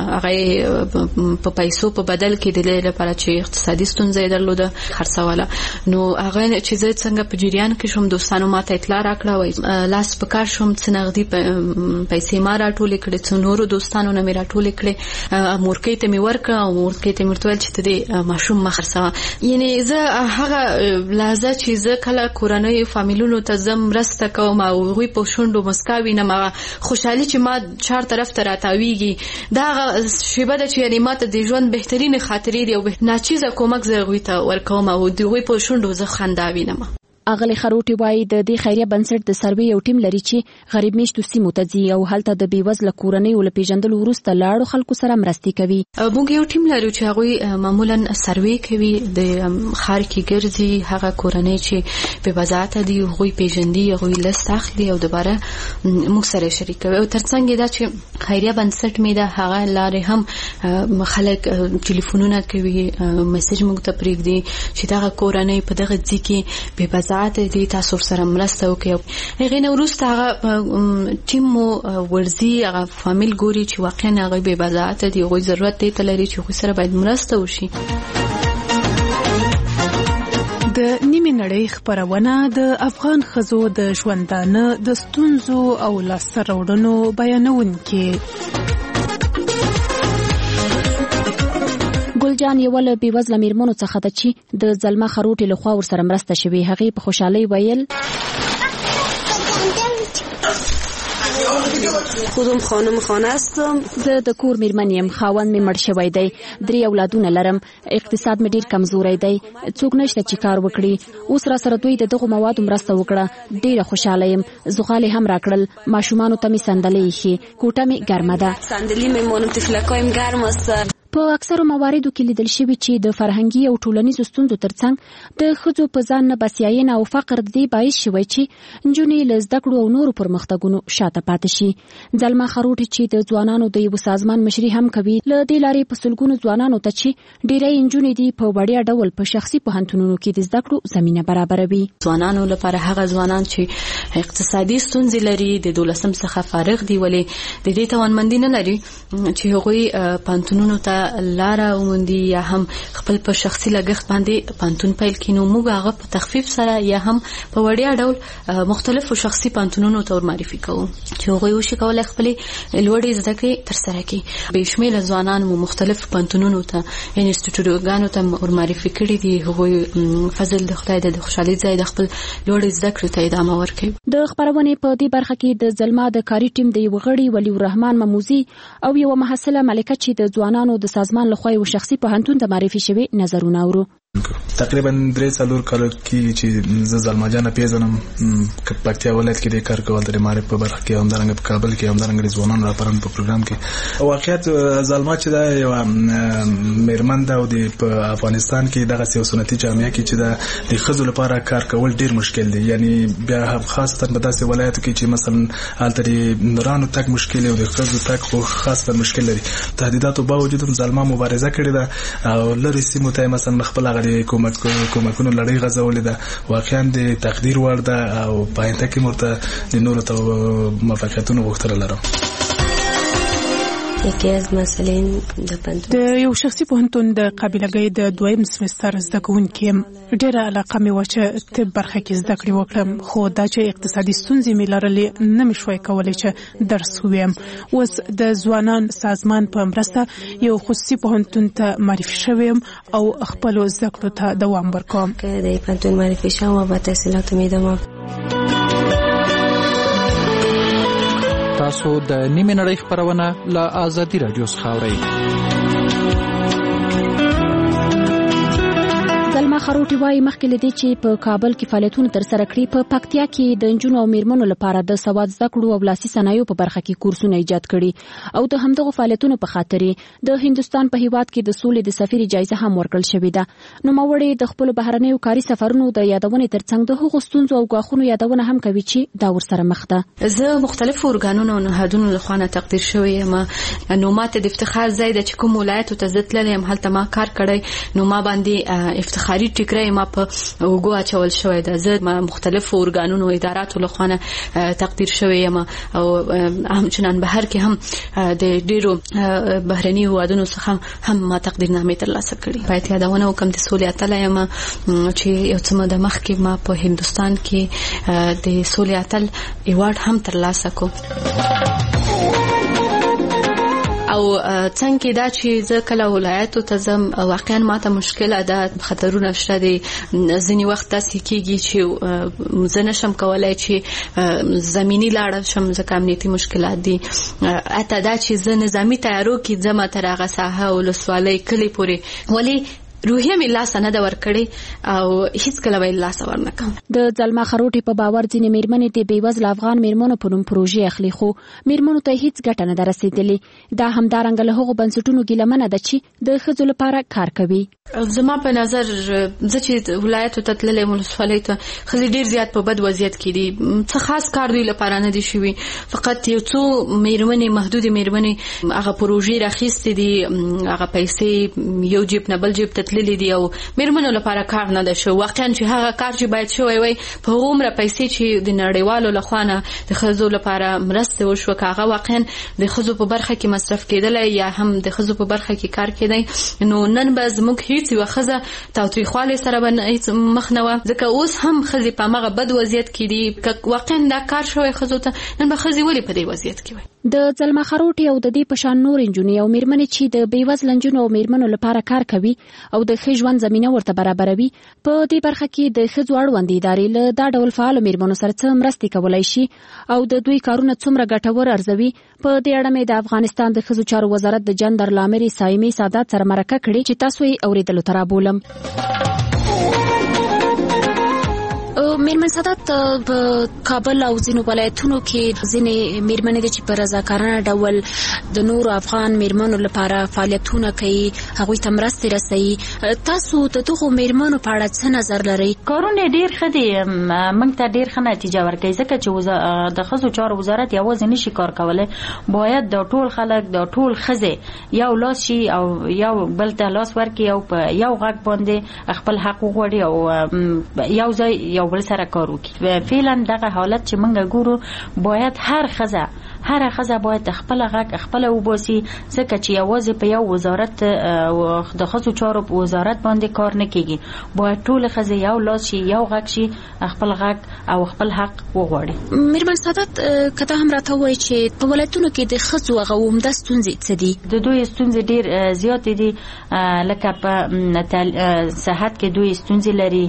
هغه په پیسو په بدل کې د دې لپاره چې اقتصادي ستونزه یې درلوده سواله. نو هغه چې زه څنګه په جریان کې شوم دوستانو ماته اطلاع راکړه، وای لاس په کار شوم، څه نغدي پیسې ما راټولې کړې، څو نورو دوستانو نه مې راټولې کړې، مورکۍ ته مې ورکړه او مورکۍ ته مې ورته ویل چې ته دې ماشوم مه خرڅوه. یعنې زه هغه لحظه چې زه کله کورنیو فامیلونو ته زه مرسته کوم او هغوی په شونډو مسکا وینم، هغه خوشحالي چې ما چار طرف ته راتاویږي، دا هغه شیبه ده چې یعنې ما ته د ژوند بهترینې خاطرې دي او ناچیزه کومک زه هغوی ته ورکوم او دوی په شونډو زه خندا وینم. اغلې خروټي وایي د دې خیریه بنسټ د سروې یو ټیم لري چې غریب میشتو سیمو ته ځي او هلته د بیوزله کورنیو له پیژندلو وروسته لاړو خلکو سره مرستې کوي. موږ یو ټیم لرو چې هغوی معمولا سروې کوي، د ښار کې ګرځي، هغه کورنۍ چې بې وضعیته دي هغوی پیژندي، هغوی لست اخلي او دوباره موږ سره شریکوي. او ترڅنګ دا چې خیریه بنسټ مې ده هغه لارې هم خلک ټلیفونونه کوي، میسج موږ ته پرېږدي چې دغه کورنۍ په دغه ځای کې بې وضعیته دي، تاسو سره مرسته وکړئ. هغې نه وروسته هغه ټیم مو ورځي، هغه فامیل ګوري چې واقعا هغوی بې وضعیته دي، هغوی ضرورت دې ته لري چې هغوی سره باید مرسته وشي. د نیمې نړۍ خپرونه د افغان ښځو د ژوندانه د ستونزو او لاسته راوړنو بیانونکې. ګلجان یو له بیوزله میرمنو څخه ده چې د زلما خروټي لخوا ورسره مرسته شوې. هغې په خوشحالۍ ویل خودم خانم خانه هستم. زه د کور میرمن یم، خاوند مې مړ شوی دی، درې اولادونه لرم، اقتصاد مې ډیر کمزوری دی، څوک نشته چې کار وکړي. اوس را سره دوی د دغو موادو مرسته وکړه، ډیره خوشاله یم. زغالې هم راکړل، ماشومانو ته مې صندلۍ ایښي، کوټه مې ګرمه ده، صندلۍ مې مانم تفلکایم ګرم است. په اکثرو مواردو کې لیدل شوي چې د فرهنګي او ټولنیزو ستونزو ترڅنګ د ښځو په ځان نه بسیاینه او فقر د دې باعث شوی چې نجونې له زده کړو او نورو پرمختګونو شاته پاتې شي. زلما خروټي چې د ځوانانو د یو سازمان مشري هم کوي، له دې لارې په سلګونو ځوانانو ته چې ډیری نجونې دي په وړیا ډول په شخصي پوهنتونونو کې د زده کړو زمینه برابروي. ځوانانو لپاره هغه ځوانان چې اقتصادي ستونزې لري، د دولسم څخه فارغ دي ولې د دې توانمندي نه لري چې هغوی پوهنتونونو ته لاره وموندي یا هم خپل په شخصي لګښت باندې پوهنتون پیل کړي. نو موږ هغه په تخفیف سره یا هم په وړیا ډول مختلفو شخصي پوهنتونونو ته ورمعرفي کوو چې هغوی وشي کولی خپلې لوړې زده کړې ترسره کړي. بې شمېره ځوانان مو مختلفو پوهنتونونو ته انسټیټوټونو ته ورمعرفي کړي دي، هغوی فضل د خدای د خوشحالۍ ځای د خپل لوړې زده کړو ته ادامه ورکوي. د خپرونې په دې برخه کې د زلما د کاري ټیم د یو غړي ولی الرحمن مموزي او یو محصله ملکه چې د ځوانانو د سازمان لخوا یو شخصي پوهنتون ته معرفي شوی نظرونه اورو. تقریبا درې څلور کال کې چې زه زلمجانه پیژنم پکتیا ولایت کې د کار کول د معرفت په برخه کې هم درنګ په کابل کې هم درنګ ځوانان راپرن په پروګرام کې واقعیت زلما چې دا یو میرمن ده او د افغانستان کې دغه سیاسي سنتي جامعه کې چې د خزو لپاره کار کول ډیر مشکل دی یعنی بیا هم خاصه په داسې ولایتو کې چې مثلا التری نورانو تک مشکل او د خزو تک خو خاصه مشکل لري تهدیداتو باوجود هم زلما مبارزه کړې ده او لری سیمو ته مثلا خپل غړي کومک کومکونو لړۍ غزولې ده واقعا د تقدیر وړ ده او په انته کې مرته د نورو ته موفقیتونو غوښتل لرم یکی از مسئلین د پنځه د یو شخصي پوهنتون د قابلګۍ د دویم سمستر زده کوونکي ډېره علاقه مې و چې طب برخه کې زده کړې وکړم خو دا چې اقتصادي ستونزې مې لرلې نه مې شوی کولی چې درس ووایم اوس د ځوانان سازمان په مرسته یو خصوصي پوهنتون ته معرفي شوی یم او خپلو زده کړو ته دوام ورکوم که د پوهنتون معرفي شوم و به تحصیلاتو مې ادامه تاسو د نیمه نړۍ خبرونه له آزادي رادیو څخه اورئ زلما خروټي وايي مخکې لدی چې په کابل کې فعالیتونه تر سره کړي په پکتیا کې د انجونو او میرمنو لپاره د سواد زده کړو او لاسي صنایعو په برخه کې کورسونه ایجاد کړي او د همدغه فعالیتونو په خاطر د هندستان په هیواد کې د سولې د سفیر جایزه هم ورکړل شوې ده نو ماوړي د خپل بهرنیو کاري سفرونو د یادونې ترڅنګ د هغو ستونزو او غاښونو یادونه هم کوي چې دا ورسره مخ ده زه مختلفو ارګانونو او نهادونو لخوا تقدیر شوی یم نو ماته د افتخار ځای د کوم ولایت ته زتلل یم هلته ما کار کړی نو ما باندې افتخاري ټیکرای ما په وګو اچول شوی ده زه مختلفو ارګانونو اداراتو لخوا تقدیر شوی یم او همچنان بهر کې هم د ډیرو بهرني هوادونو څخه هم ما تقدیرنامې ترلاسه کړې باید یادونه وکم د سولې اتل یم چې یو څه د مخ کې ما په هندستان کې د سولې اتل ایوارډ هم ترلاسه کو او څنګه دا چې زه کله ولایتو ته زم واقعا ماته مشکل ده خطرونه شته دي ځینی وخت تاسو کېږي چې زه نشم کولای چې زمینی لاړ شم ځکه امنیتي مشکلات دي اته دا چې زه نظامی تیارو کې ځم تر هغه ساحه او لسوالۍ کلی پورې ولی روحیه مې لاس نه دا ورکړي او هیڅ کله ویل لاس ورنکم د زلما خروټي په باور ځینې میرمنې د بیوزل افغان میرمنو په نوم پروژې اخلي خو میرمنو ته هیڅ ګټه نه درسېدلې دا همدارنګه له هغو بنسټونو ګیلمنه ده چې د ښځو لپاره کار کوي زما په نظر زه چې ولایتو ته تللې ولسوالۍ ته ښځې ډېر زیات په بد وضعیت کې دي څه خاص کار دوی لپاره نه دي شوي فقط یو څو میرمنې محدودې میرمنې هغه پروژې راخیستې دي هغه پیسې یو جیب نه بل جیب ته تللې دي او میرمنو لپاره کار نه ده شو واقعا چې هغه کار چې باید شوی وي په عمره پیسې چې د نړیوالو لخوا نه د ښځو لپاره مرسته وشو هغه واقعا د ښځو په برخه کې مصرف کېدل یا هم د ښځو په برخه کې کار کېدای نو نن به زموږ هیڅ یو ښځه تاوتریخوالی سره به مخ نه وه ځکه اوس هم ښځې په همغه بد وضعیت کې دي واقعا دا کار شوی ښځو ته نن به ښځې ولې په دې وضعیت کې وي د زلما خروټي او د دې په شان نور انجونې او میرمنې چې د بیوزله نجونو او میرمنو لپاره کار کوي او د ښه ژوند زمینه ورته برابروي په دې برخه کې د ښځو اړوند ادارې له دا ډول فعالو میرمنو سره څه مرستې کولی شي او د دوی کارونه څومره ګټور ارزوي په دې اړه مې د افغانستان د ښځو چارو وزارت د جندر لامرې سایمې سادات سره مرکه کړې چې تاسو یې اورېدلو ته رابولم میرمن سادات په کابل او ځینو ولایتونو کې ځینې میرمنې دي چې په رضاکارانه ډول د نورو افغان میرمنو لپاره فعالیتونه کوي هغوی ته مرستې رسوي تاسو د دغو میرمنو په اړه څه نظر لرئ کارونه ډېر ښه دي موږ ته ډېر ښه نتیجه ورکوي ځکه چې د ښځو چارو وزارت یوازې نشي کار کولی باید د ټول خلک د ټول ښځې یو لاس شي او یو بل ته لاس ورکړي او په یو غږ باندې خپل حق وغواړي او یو ځای یو بل سره کار وکړي فعلا دغه حالت چې موږ ګورو باید هر ښځه هر ښځه باید خپل غږ خپل وباسي ځکه چې یوازې په یو وزارت د ښځو چارو په وزارت باندې کار نه کیږي باید ټول ښځې یو لاس شي یو غږ شي خپل غږ او خپل حق وغواړي میرمن سادات کته هم راته وایي چې په ولایتونو کې د ښځو هغه عمده ستونزې څه دي د دوی ستونزې ډېر زیاتې دي لکه په صحت کې دوی ستونزې لري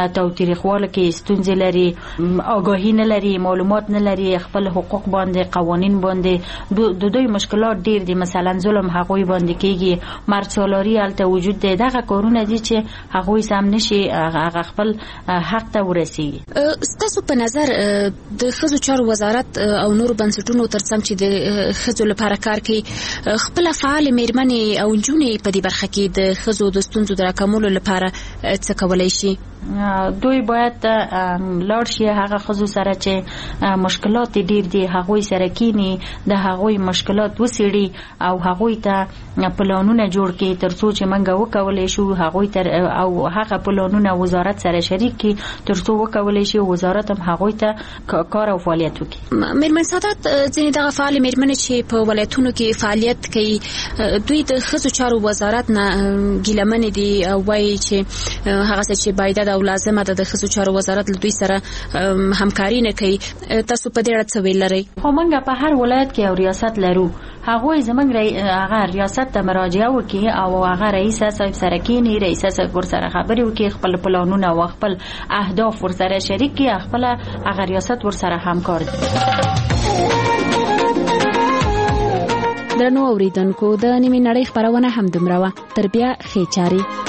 تاوتریخوالی کې ستونزې لري آگاهی نه لري معلومات نه لري خپل حقوق باندې قوانین قوانین باندې د دوی مشکلات ډیر دي مثلا ظلم هغوی باندې کیږي مرچالاری الته وجود دی دغه کارونه دي چې هغوی سم نشي هغه خپل حق ته ورسیږي ستاسو په نظر د ښځو چارو وزارت او نور بنسټونو ترڅنګ چې د ښځو لپاره کار کوي خپل فعال میرمنې او نجونې په دې برخه کې د ښځو د ستونزو د راکمولو لپاره څه کولای شي دوی باید لاړ شي هغه ښځو سره چې مشکلات ډیر دي هغوی سره کینی د هغوی مشکلات وسیړي او هغوی ته پلانونه جوړ کړي ترڅو چې منګه وکولای شو هغوی تر او هغه پلانونه وزارت سره شریک کړي ترڅو وکولای شي وزارت هم هغوی ته کار او فعالیت وکړي میرمن سعادت ځینې دغه فعال میرمنې چې په ولایتونو کې فعالیت کوي دوی د ښځو چارو وزارت نه ګیلمنې دي او وایي چې هغه څه چې باید او لازمه ده د ښځو چارو وزارت له دوی سره همکاري نه کوي تاسو په دې اړه څه ویل لرئ خو موږ په هر ولایت کې یو ریاست لرو هغوی زموږ هغه ریاست ته مراجعه وکړي او هغه رئیس صاحب سره کینی رئیس صاحب ورسره خبرې وکړي خپل پلانونه او خپل اهداف ورسره شریک کړي خپل هغه ریاست ورسره همکار دي درنو اوریدونکو د نیمه نړۍ خبرونه هم دومره وه تر بیا ښې چارې